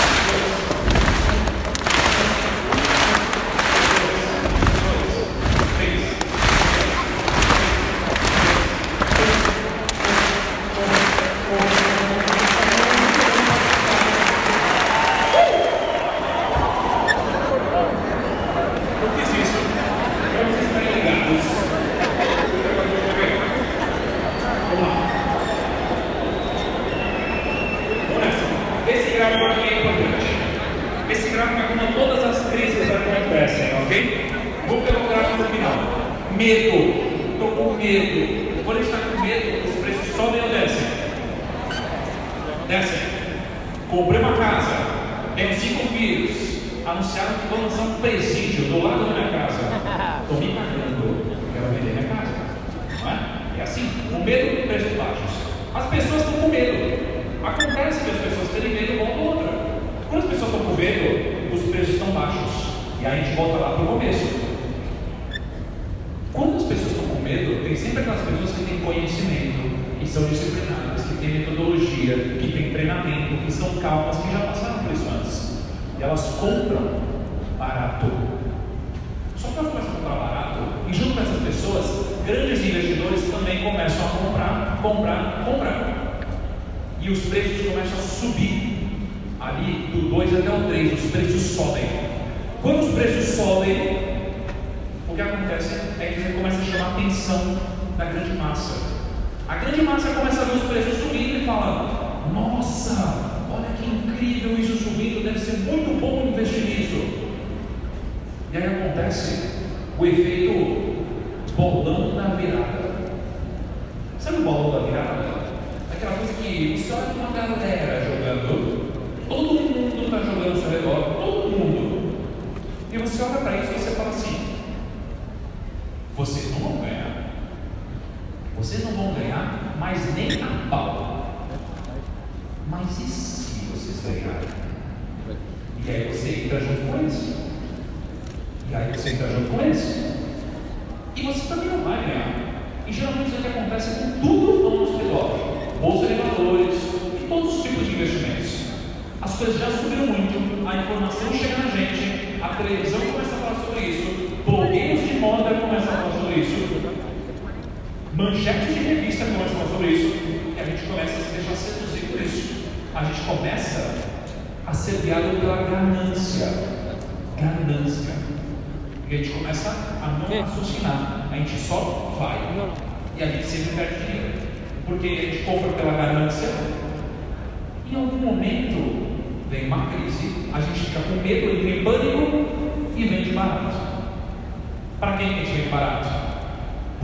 Comprei uma casa, tenho 5 filhos, anunciaram que vão lançar um presídio do lado da minha casa. Estou me cagando, quero vender minha casa. Não é? É assim, com medo, preços baixos. As pessoas estão com medo. Acontece que as pessoas terem medo uma ou outra. Quando as pessoas estão com medo, os preços estão baixos. E aí a gente volta lá para o começo. Quando as pessoas estão com medo, tem sempre aquelas pessoas que têm conhecimento, que são disciplinadas, que têm metodologia, que têm treinamento, que são calmas, que já passaram por isso antes. E elas compram barato. Só que elas começam a comprar barato, e junto com essas pessoas, grandes investidores também começam a comprar. E os preços começam a subir. Ali, do 2 até o 3, os preços sobem. Quando os preços sobem, o que acontece é que você começa a chamar a atenção da grande massa. A grande massa começa a ver os preços subindo e fala: nossa, olha que incrível isso subindo, deve ser muito bom investir nisso. E aí acontece o efeito bolão da virada. Sabe o bolão da virada? Aquela coisa que você olha uma galera jogando, todo mundo está jogando ao seu redor, todo mundo. E você olha para isso e você fala assim: vocês não vão ganhar. Vocês não vão ganhar, mas nem a pau. Mas e se vocês ganharem? E aí você entra junto com eles. E você também não vai ganhar. E geralmente isso é o que acontece com tudo ao nosso redor. Bolsa de valores e todos os tipos de investimentos. As coisas já subiram muito, a informação chega na gente, a televisão começa a falar sobre isso, blogueiros de moda começam a falar sobre isso, manchetes de revista começam a falar sobre isso, e a gente começa a se deixar seduzir por isso. A gente começa a ser guiado pela ganância. E a gente começa a não raciocinar, a gente só vai. E a gente sempre perde dinheiro. Porque a gente compra pela ganância. Em algum momento vem uma crise, a gente fica com medo, entra em pânico e vende barato. Para quem a gente vende barato? Para o investidor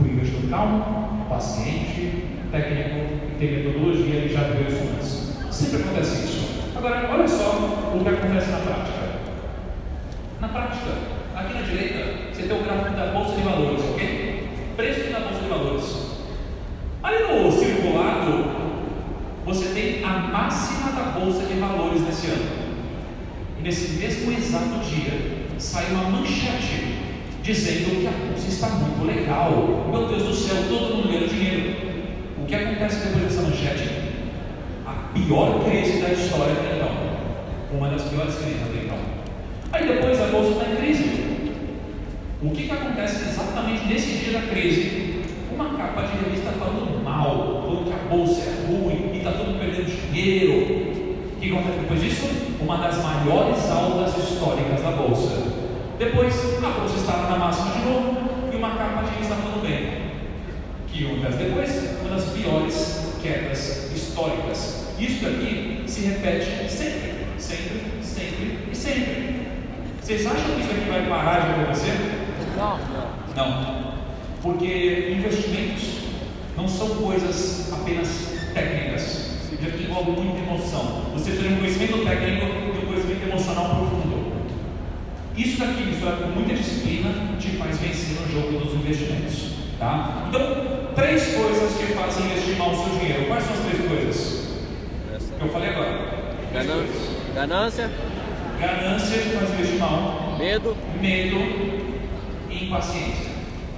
hospital, paciente, técnico que tem metodologia, ele já viu isso antes. Sempre acontece isso. Agora, olha só o que acontece na prática. Na prática, aqui na direita, você tem o gráfico da Bolsa de Valores, ok? Preço da Bolsa de Valores. Ali no circulado, você tem a máxima da Bolsa de Valores nesse ano. E nesse mesmo exato dia, sai uma manchete dizendo que a bolsa está muito legal. Meu Deus do céu, todo mundo ganhando dinheiro. O que acontece depois dessa manchete? A pior crise da história até então. Uma das piores crises até então. Aí depois a bolsa está em crise. O que acontece exatamente nesse dia da crise? Uma capa de revista falando mal, falando que a bolsa é ruim e está todo mundo perdendo dinheiro. O que acontece depois disso? Uma das maiores altas históricas da bolsa. Depois a bolsa estava na máxima de novo e uma capa de revista falando bem. Que acontece depois? Uma das piores quedas históricas. Isso aqui se repete sempre, sempre, sempre e sempre. Vocês acham que isso aqui vai parar de acontecer? Não. Não. Porque investimentos não são coisas apenas técnicas, que envolvem muita emoção. Você precisa de um conhecimento técnico e um conhecimento emocional profundo. Isso daqui, misturado com muita disciplina, te faz vencer no jogo dos investimentos. Tá? Então, 3 coisas que fazem investir mal o seu dinheiro. Quais são as 3 coisas? Que eu falei agora. Ganância. Ganância que faz investir mal. Medo E impaciência.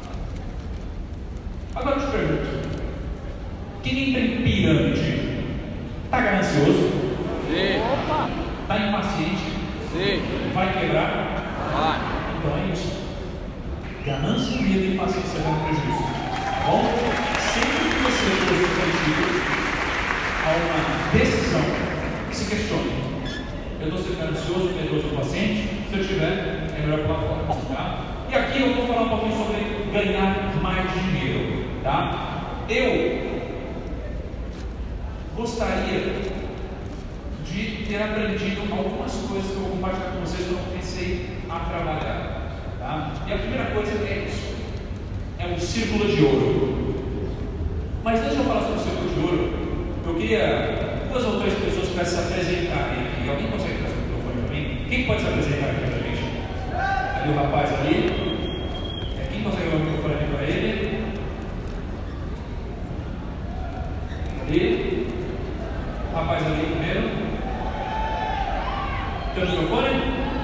Agora eu te pergunto: quem tem pirâmide está ganancioso? Sim. Está impaciente? Sim. Vai quebrar? Vai. Então é isso. Ganância, medo e impaciência dão prejuízo. Bom, sempre que você for submetido a uma decisão, se questione: eu estou sendo ganancioso, medroso ou paciente? Se eu tiver, é melhor pular fora. Tá? E aqui eu vou falar um pouquinho sobre ganhar mais dinheiro. Tá? Eu gostaria de ter aprendido algumas coisas que eu vou compartilhar com vocês quando eu comecei a trabalhar. Tá? E a primeira coisa é isso: é um círculo de ouro. Mas antes de eu falar sobre o círculo de ouro, eu queria 2 ou 3 pessoas para se apresentarem aqui. Alguém consegue trazer o microfone para mim? Quem pode se apresentar aqui para a gente? Ali o rapaz ali. Quem consegue dar o microfone aqui para ele? Ali. O rapaz ali primeiro. Tem o microfone?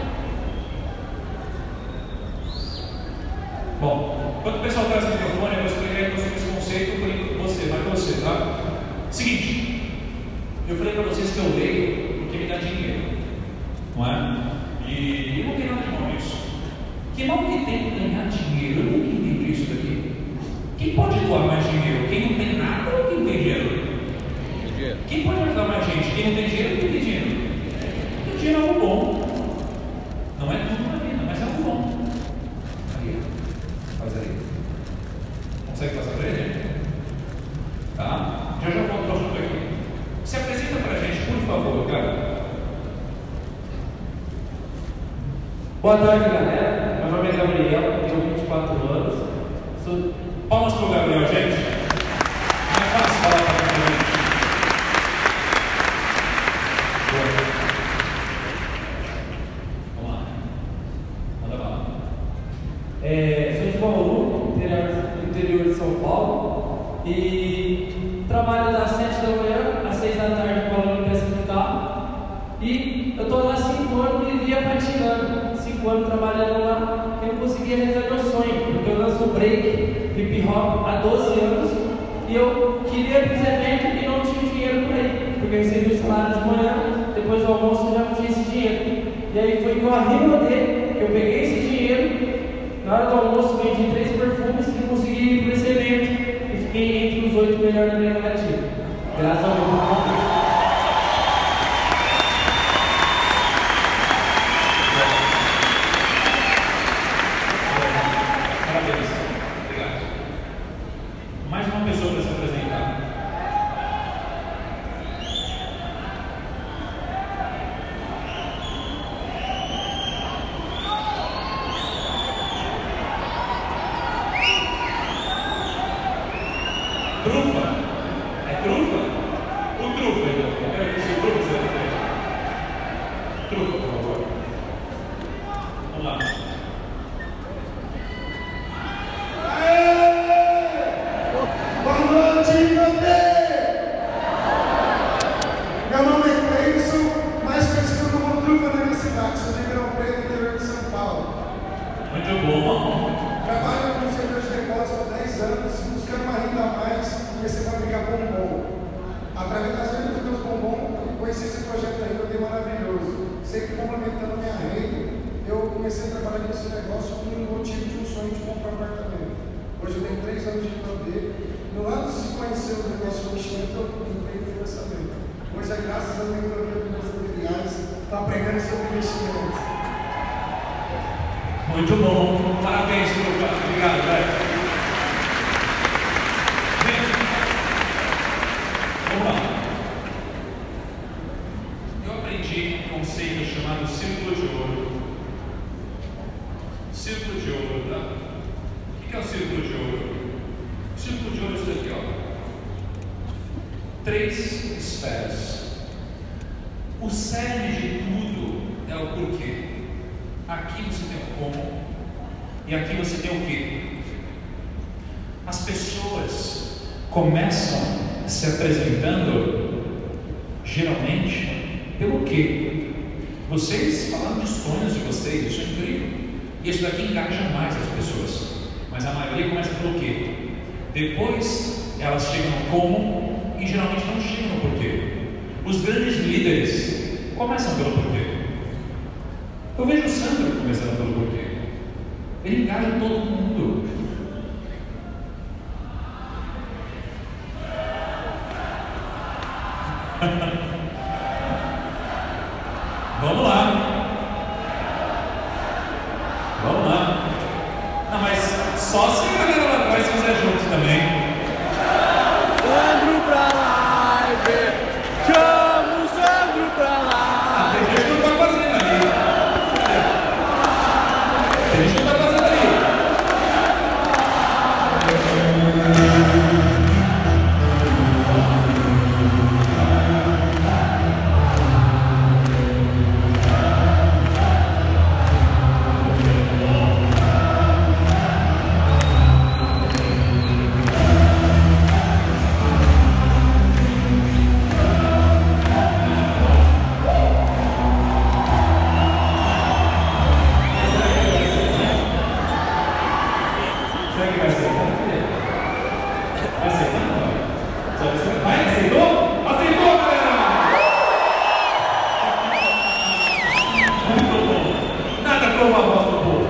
Bom, enquanto o pessoal traz o microfone, eu vou explicar para vocês esse conceito por você, vai para você, tá? Seguinte, eu falei para vocês que eu leio porque me dá dinheiro, não é? E não tem nada de mal nisso. Que mal que tem que ganhar dinheiro? Eu nunca entendi isso daqui. Quem pode doar mais dinheiro? Quem não tem nada ou quem tem dinheiro? Quem pode ajudar mais gente? Quem não tem dinheiro ou quem tem dinheiro? Porque dinheiro é algo bom. Não é tudo na vida, mas é algo bom. Aí, faz aí. Consegue passar para ele? Tá? Já volto para o assunto aqui. Se apresenta para a gente, por favor, cara. Boa tarde, galera. Meu nome é Gabriel, tenho 24 anos. Palmas para o Gabriel, gente. Não é fácil falar para a gente. Vamos lá. Manda bala. Sou de Bauru, interior de São Paulo, e trabalho das 7 da manhã às 6 da tarde com a peça de carro. E eu estou lá 5 anos e via patinando. 5 anos trabalhando lá, eu não conseguia realizar meu sonho, porque eu danço break, hip hop há 12 anos, e eu queria ir para esse evento e não tinha dinheiro para ir, porque eu recebi o salário de manhã, depois do almoço eu já não tinha esse dinheiro. E aí foi com a rima dele que eu peguei esse dinheiro, na hora do almoço vendi 3 perfumes e consegui ir para esse evento, e fiquei entre os 8 melhores da minha negativa. Graças a Deus. Mais uma pessoa para se apresentar. Muito bom. Trabalho com setor de negócio há 10 anos, buscando uma renda a mais, comecei a fabricar bombom. Através das vendas dos meus bombons, eu conheci esse projeto aí, que é maravilhoso. Sempre complementando a minha renda, eu comecei a trabalhar nesse negócio com o motivo de um sonho de comprar um apartamento. Hoje eu tenho 3 anos de poder. No antes de conhecer o negócio de investimento, eu entrei no financiamento. Hoje é graças à mentoria dos meus familiares, estou aprendendo sobre investimento. Muito bom. Parabéns, Lucas. Obrigado, velho. Vamos lá. Eu aprendi um conceito chamado círculo de ouro. Círculo de ouro, tá? O que é o círculo de ouro? O círculo de ouro é isso daqui, ó. 3 esferas. O cerne de tudo é o porquê. Aqui você tem o como e aqui você tem o quê. As pessoas começam se apresentando geralmente pelo quê. Vocês falaram de sonhos de vocês, isso é incrível. Isso daqui engaja mais as pessoas, mas a maioria começa pelo quê. Depois elas chegam no como e geralmente não chegam no porquê. Os grandes líderes começam pelo porquê. Eu vejo o Sandro começando pelo porquê. Ele engaja todo mundo. Vamos lá. Vamos lá. Não, mas só se a galera lá atrás fizer junto também. Sandro pra live! Chama o Sandro pra live! Tem gente que não tá fazendo ali. Tem gente que não tá fazendo ali. Será que vai aceitar? Vai aceitar? Vai, aceitou? Aceitou, galera! Muito bom. Nada como a voz do povo.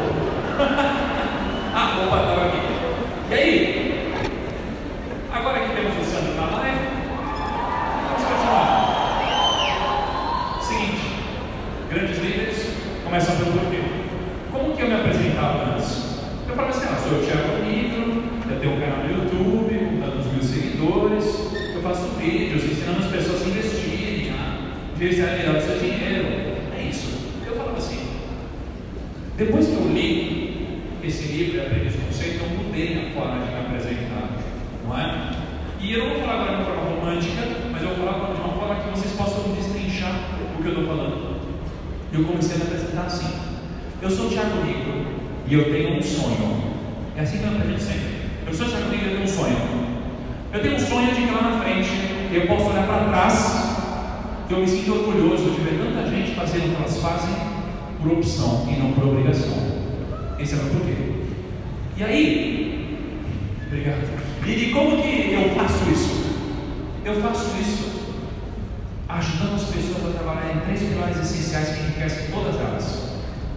Opa, estava aqui. E aí? Agora que temos o Sandro na live, vamos continuar. Seguinte, grandes líderes começam pelo porquê. Como que eu me apresentava antes? Eu falava assim, sou o Thiago Nigro, eu tenho um canal no YouTube, com tantos mil seguidores, eu faço vídeos ensinando as pessoas a investirem, a gerenciar melhor o seu dinheiro. É isso. Eu falava assim. Depois que eu li esse livro e aprendi esse conceito, eu mudei a forma de me apresentar, não é? E eu não vou falar agora de uma forma romântica, mas eu vou falar de uma forma que vocês possam destrinchar o que eu estou falando. Eu comecei a me apresentar assim. Eu sou o Thiago Nigro e eu tenho um sonho. É assim que eu apresento sempre. Eu sou o Thiago Nigro e eu tenho um sonho. Eu tenho um sonho de que lá na frente eu posso olhar para trás, que eu me sinto orgulhoso de ver tanta gente fazendo o que elas fazem por opção e não por obrigação. Esse é o meu porquê. E aí, obrigado. E como que eu faço isso? Eu faço isso ajudando as pessoas a trabalhar em 3 pilares essenciais que enriquecem todas elas.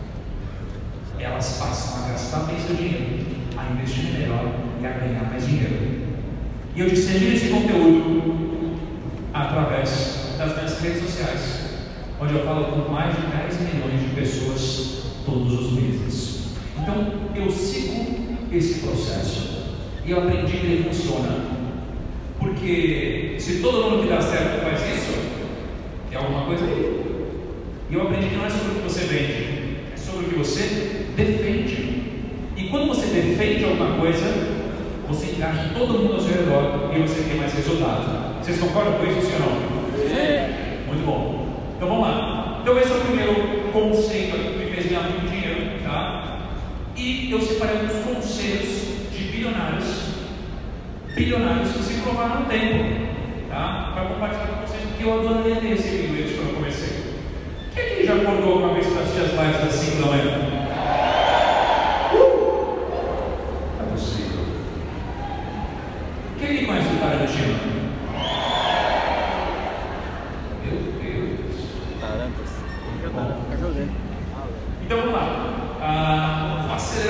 Elas passam a gastar bem seu dinheiro, a investir melhor e a ganhar mais dinheiro. E eu dissemino esse conteúdo através das minhas redes sociais, onde eu falo com mais de 10 milhões de pessoas todos os meses. Então eu sigo esse processo e eu aprendi que ele funciona. Porque se todo mundo que dá certo faz isso, tem alguma coisa aí. E eu aprendi que não é sobre o que você vende, é sobre o que você defende. E quando você defende alguma coisa, você engaja todo mundo ao seu redor e você tem mais resultado. Vocês concordam com isso, sim ou não? Sim. Muito bom. Então vamos lá. Então esse é o primeiro conceito aqui que me fez ganhar muito dinheiro, tá? E eu separei alguns conselhos de bilionários que se provaram no tempo, tá? Para compartilhar com vocês, porque eu adoraria ter recebido eles quando eu comecei. Quem aqui já acordou uma vez para assistir as lives das 5 da manhã?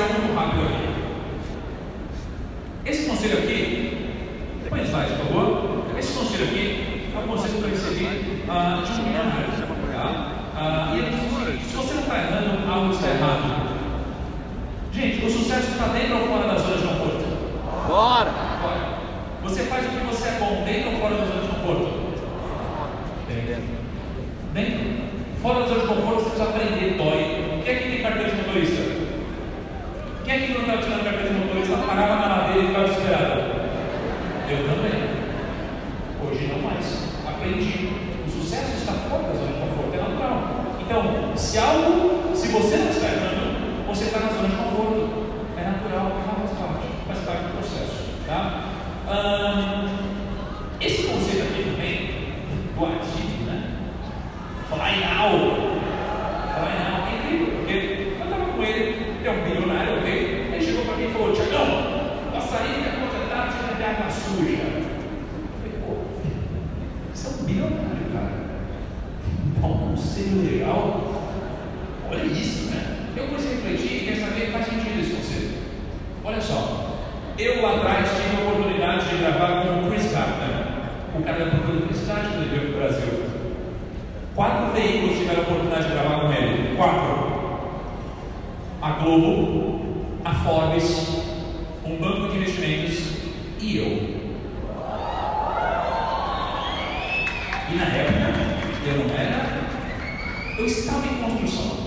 muito rápido aqui. Esse conselho aqui, põe slide, por favor. Esse conselho aqui é um conselho que eu recebi de um milionário. Tá? E ele diz o seguinte: se você não está errando, algo está errado. Gente, o sucesso está dentro ou fora da zona de conforto? Bora! Fora. Você faz o que você é bom dentro ou fora da zona de conforto? Dentro. Fora da zona de conforto você precisa aprender, dói. Quem aqui tem carteira de motorista? Quem aqui não estava tirando carteira de motorista, parava na ladeira e ficava desesperado? Eu também. Hoje não mais. Aprendi. O sucesso está fora da zona de conforto, é natural. Então, se você não está errando, você está na zona de conforto. É natural, faz parte do processo. Tá? Esse conceito aqui também, do ativo, né? Fly now, é incrível, porque eu estava com ele é um bilionário, ok? Ele chegou para mim e falou: Tiagão, passarinho que é contratado, você vai ter água suja. Eu falei: pô, você é um bilionário, cara. Dá um conselho legal. Olha isso, né? Eu comecei a refletir e quer saber, faz sentido esse conselho. Olha só, eu lá atrás tive a oportunidade de gravar com o Chris Gardner, o cara da procura de felicidade quando ele veio para o Brasil. 4 veículos tiveram a oportunidade de gravar com ele. 4. A Globo, a Forbes, um banco de investimentos e eu. E na época, eu estava em construção.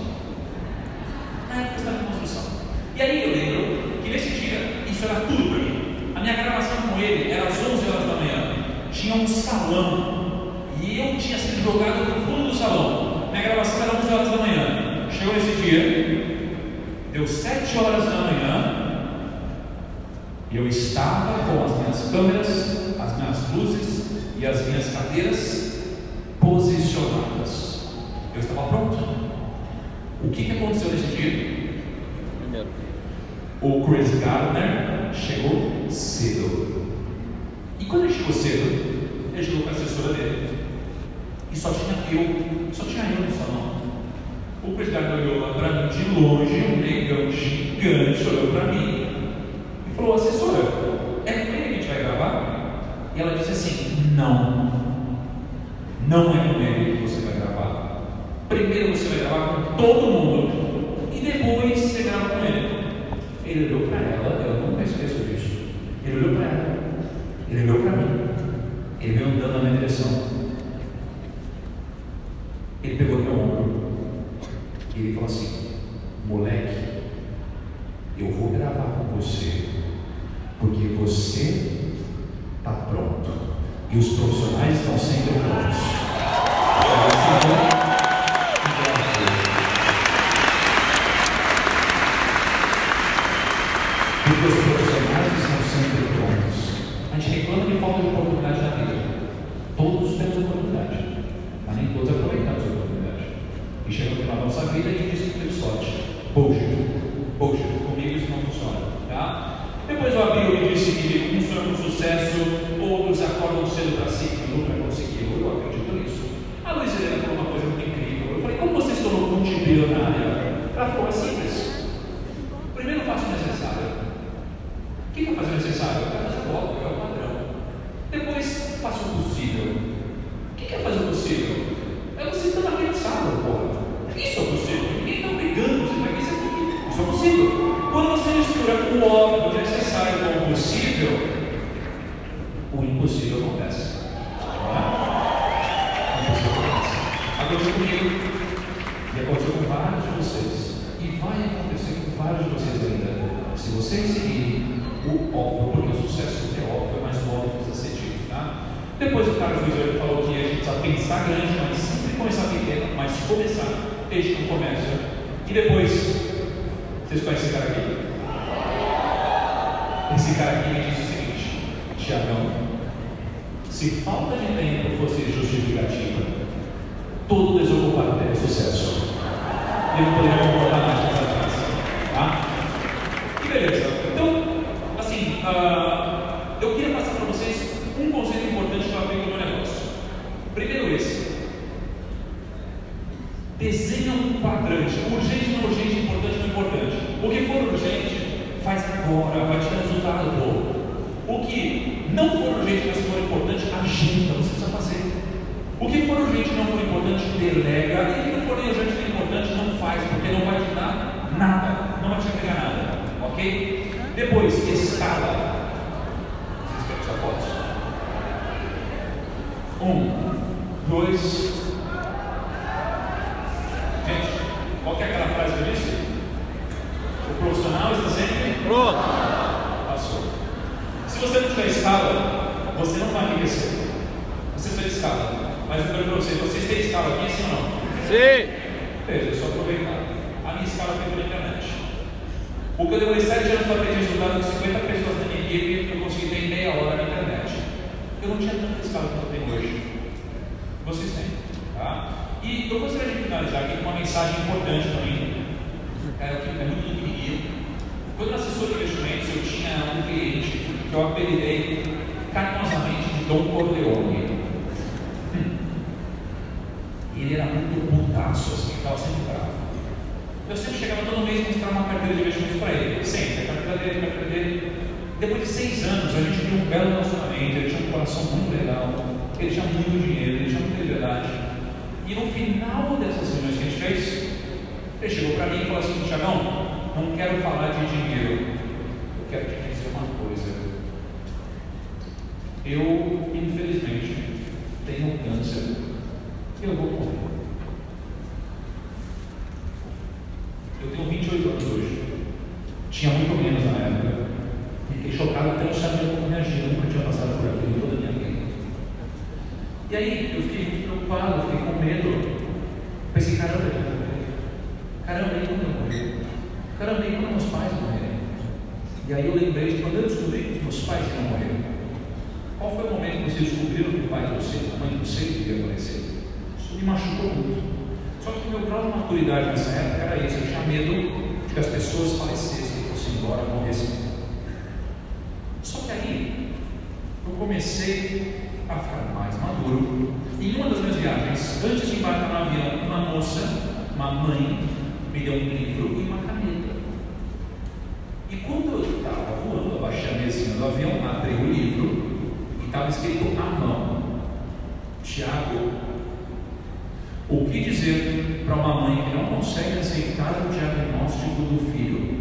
E aí eu lembro que nesse dia, isso era tudo para mim. A minha gravação com ele era às 11 horas da manhã. Tinha um salão e eu tinha sido jogado no fundo do salão. Minha gravação era 11 horas da manhã. Chegou esse dia, deu 7 horas da manhã e eu estava com as minhas câmeras, as minhas luzes e as minhas cadeiras posicionadas. Eu estava pronto. O que aconteceu nesse dia? Primeiro, o Chris Gardner chegou cedo. E quando ele chegou cedo, ele chegou com a assessora dele. E só tinha eu no salão. O Chris Gardner olhou lá para mim de longe, um negão gigante olhou para mim e falou: assessora, é com ele que a gente vai gravar? E ela disse assim: não é com ele que você vai gravar. Primeiro você vai gravar com todo mundo e depois você grava com ele. Ele olhou para ela, eu nunca esqueço disso. Ele olhou para ela, ele olhou para mim, ele veio andando na minha direção. Ele pegou meu ombro e ele falou assim: moleque, eu vou gravar com você porque você está pronto e os profissionais estão sempre prontos. Porque os profissionais estão sempre prontos. A gente reclama de falta de oportunidade na vida. Todos temos oportunidade, mas nem todos aproveitamos a oportunidade. E chega no final da nossa vida e a gente diz que teve sorte. Bullshit. Comigo isso não funciona. Tá? Depois o Abílio me disse que uns sonham com sucesso, outros acordam cedo para si, que nunca conseguiram. Eu acredito nisso. A Luiz Helena falou uma coisa muito incrível. Eu falei: como você se tornou multibilionária? Ela falou: é simples. Primeiro faça o necessário. O que é fazer o necessário? É fazer o óbvio, é o padrão. Depois faça o possível. O que é fazer o possível? É você estar na pensada, porra. Isso é possível. Ninguém está brigando você vai ver isso aqui. Isso é possível. Quando você mistura o óbvio, o necessário com o possível, o impossível acontece. Não é? O impossível acontece. Aconteceu comigo. E aconteceu com vários de vocês. E vai acontecer com vários de vocês ainda. Se vocês seguirem o óbvio, porque o sucesso é óbvio, mas o óbvio precisa ser dito, tá? Depois o Carlos Luiz falou que a gente precisa pensar grande, mas sempre começar pequeno, mas começar desde que começa. E depois, vocês conhecem esse cara aqui? Esse cara aqui me disse o seguinte: Tiagão, se falta de tempo fosse justificativa, todo desocupado teria sucesso. Eu não poderia concordar mais com essa frase, tá? E beleza. Então, assim, eu queria passar para vocês um conceito importante que eu aplico no meu negócio. Primeiro esse. Desenha um quadrante. Urgente, não urgente, importante, não importante. O que for urgente, faz agora, vai te dar resultado bom. O que não for urgente, mas for importante, agenda, você precisa fazer. O que for urgente e não for importante, delega. E o que não for urgente nem importante, não faz, porque não vai te dar nada, não vai te agregar nada, ok? Depois, escala. Vocês querem essa foto? 1, 2. Gente, qual que é aquela frase que eu disse? O profissional está sempre pronto. Passou. Se você não tiver escala, você não vai enriquecer. Você precisa de escala. Mas eu pergunto para vocês têm escala aqui, sim ou não? Sim. Beleza, é só aproveitar. A minha escala foi pela internet. O que eu demorei 7 anos para ter resultado com 50 pessoas na minha equipe, eu consegui ter em meia hora na internet. Eu não tinha tanta escala que eu tenho hoje. Vocês têm, tá? E eu gostaria de finalizar aqui com uma mensagem importante para mim. É muito do que me guia. Quando eu assessor de investimentos, eu tinha um cliente que eu apelidei carinhosamente de Dom Corleone. Ele era muito putaço, assim, estava sempre bravo. Eu sempre chegava todo mês e mostrava uma carteira de investimentos para ele. Sempre, a carteira dele. Depois de 6 anos, a gente tinha um belo relacionamento, ele tinha um coração muito legal, ele tinha muito dinheiro, ele tinha muita liberdade. E no final dessas reuniões que a gente fez, ele chegou para mim e falou assim: Thiagão, não quero falar de dinheiro, eu quero te dizer uma coisa. Eu, infelizmente, tenho câncer e eu vou morrer. Eu tenho 28 anos hoje, tinha muito menos na época. Fiquei chocado até não saber como reagir, eu nunca tinha passado por aquilo em toda a minha vida. E aí eu fiquei muito preocupado, eu fiquei com medo. Pensei, caramba, ele vai morrer. Caramba, e quando eu morrer? Caramba, e quando meus pais morrerem? E aí eu lembrei de quando eu descobri que os meus pais iam morrer. Qual foi o momento que vocês descobriram que o pai de vocês, a mãe de vocês iria falecer? Isso me machucou muito. Só que o meu grau de maturidade nessa época era esse, eu tinha medo de que as pessoas falecessem, fossem embora, morressem. Só que aí eu comecei a ficar mais maduro. Em uma das minhas viagens, antes de embarcar no avião, uma moça, uma mãe, me deu um livro e uma caneta. E quando eu estava voando, eu baixei a mesinha do avião, abri o livro e estava escrito à mão: Tiago, o que dizer para uma mãe que não consegue aceitar o diagnóstico do filho?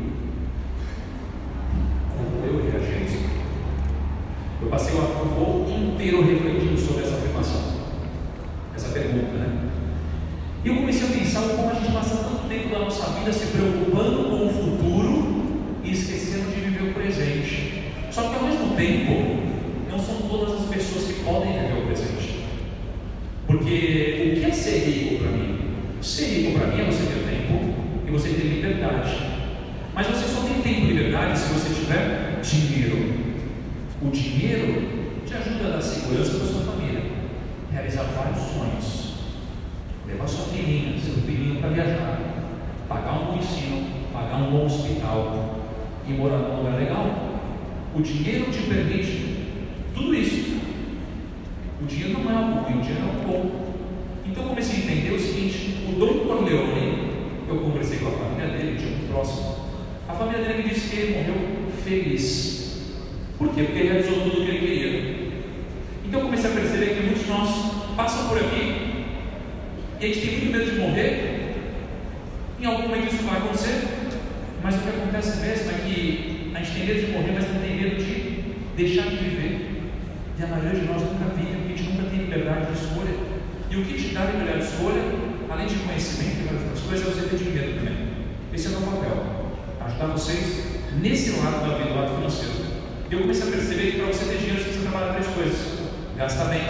Como eu reagi? Eu passei o voo inteiro refletindo sobre essa afirmação, essa pergunta, né? E eu comecei a pensar como a gente passa tanto tempo da nossa vida se preocupando com o futuro e esquecendo de viver o presente. Só que ao mesmo tempo, não são todas as pessoas que podem viver o presente. Porque o que é ser rico para mim? Ser rico para mim é você ter tempo e você ter liberdade. Mas você só tem tempo e liberdade se você tiver dinheiro. O dinheiro te ajuda a dar segurança para sua família, realizar vários sonhos, levar sua filhinha, seu filhinho para viajar, pagar um bom ensino, pagar um bom hospital e morar num lugar legal. O dinheiro te permite tudo isso. O dinheiro não é algo ruim, o dinheiro é algo bom. Então eu comecei a entender o seguinte: o Dom Corleone, eu conversei com a família dele, tinha um próximo. A família dele me disse que ele morreu feliz. Por quê? Porque ele realizou tudo o que ele queria. Então eu comecei a perceber que muitos de nós passam por aqui e a gente tem muito medo de morrer. Em algum momento isso vai acontecer, mas o que acontece mesmo é que a gente tem medo de morrer, mas não tem medo de deixar de viver. E a maioria de nós nunca vive, porque a gente nunca tem liberdade de escolha. E o que te dá liberdade de escolha, além de conhecimento e várias outras coisas, é você ter dinheiro também. Esse é o meu papel, ajudar vocês nesse lado da vida, do lado financeiro. E eu comecei a perceber que para você ter dinheiro você precisa trabalhar 3 coisas: gastar bem,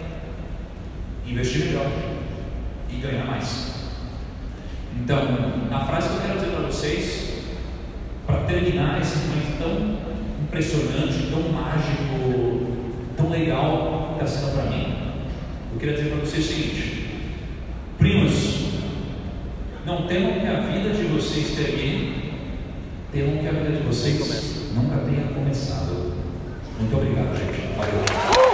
investir melhor e ganhar mais. Então, a frase que eu quero dizer para vocês, para terminar esse momento tão impressionante, tão mágico, tão legal que está sendo para mim, eu queria dizer para vocês o seguinte: primos, não temam que a vida de vocês termine, temam que a vida de vocês nunca tenha começado. Muito obrigado, gente. Valeu.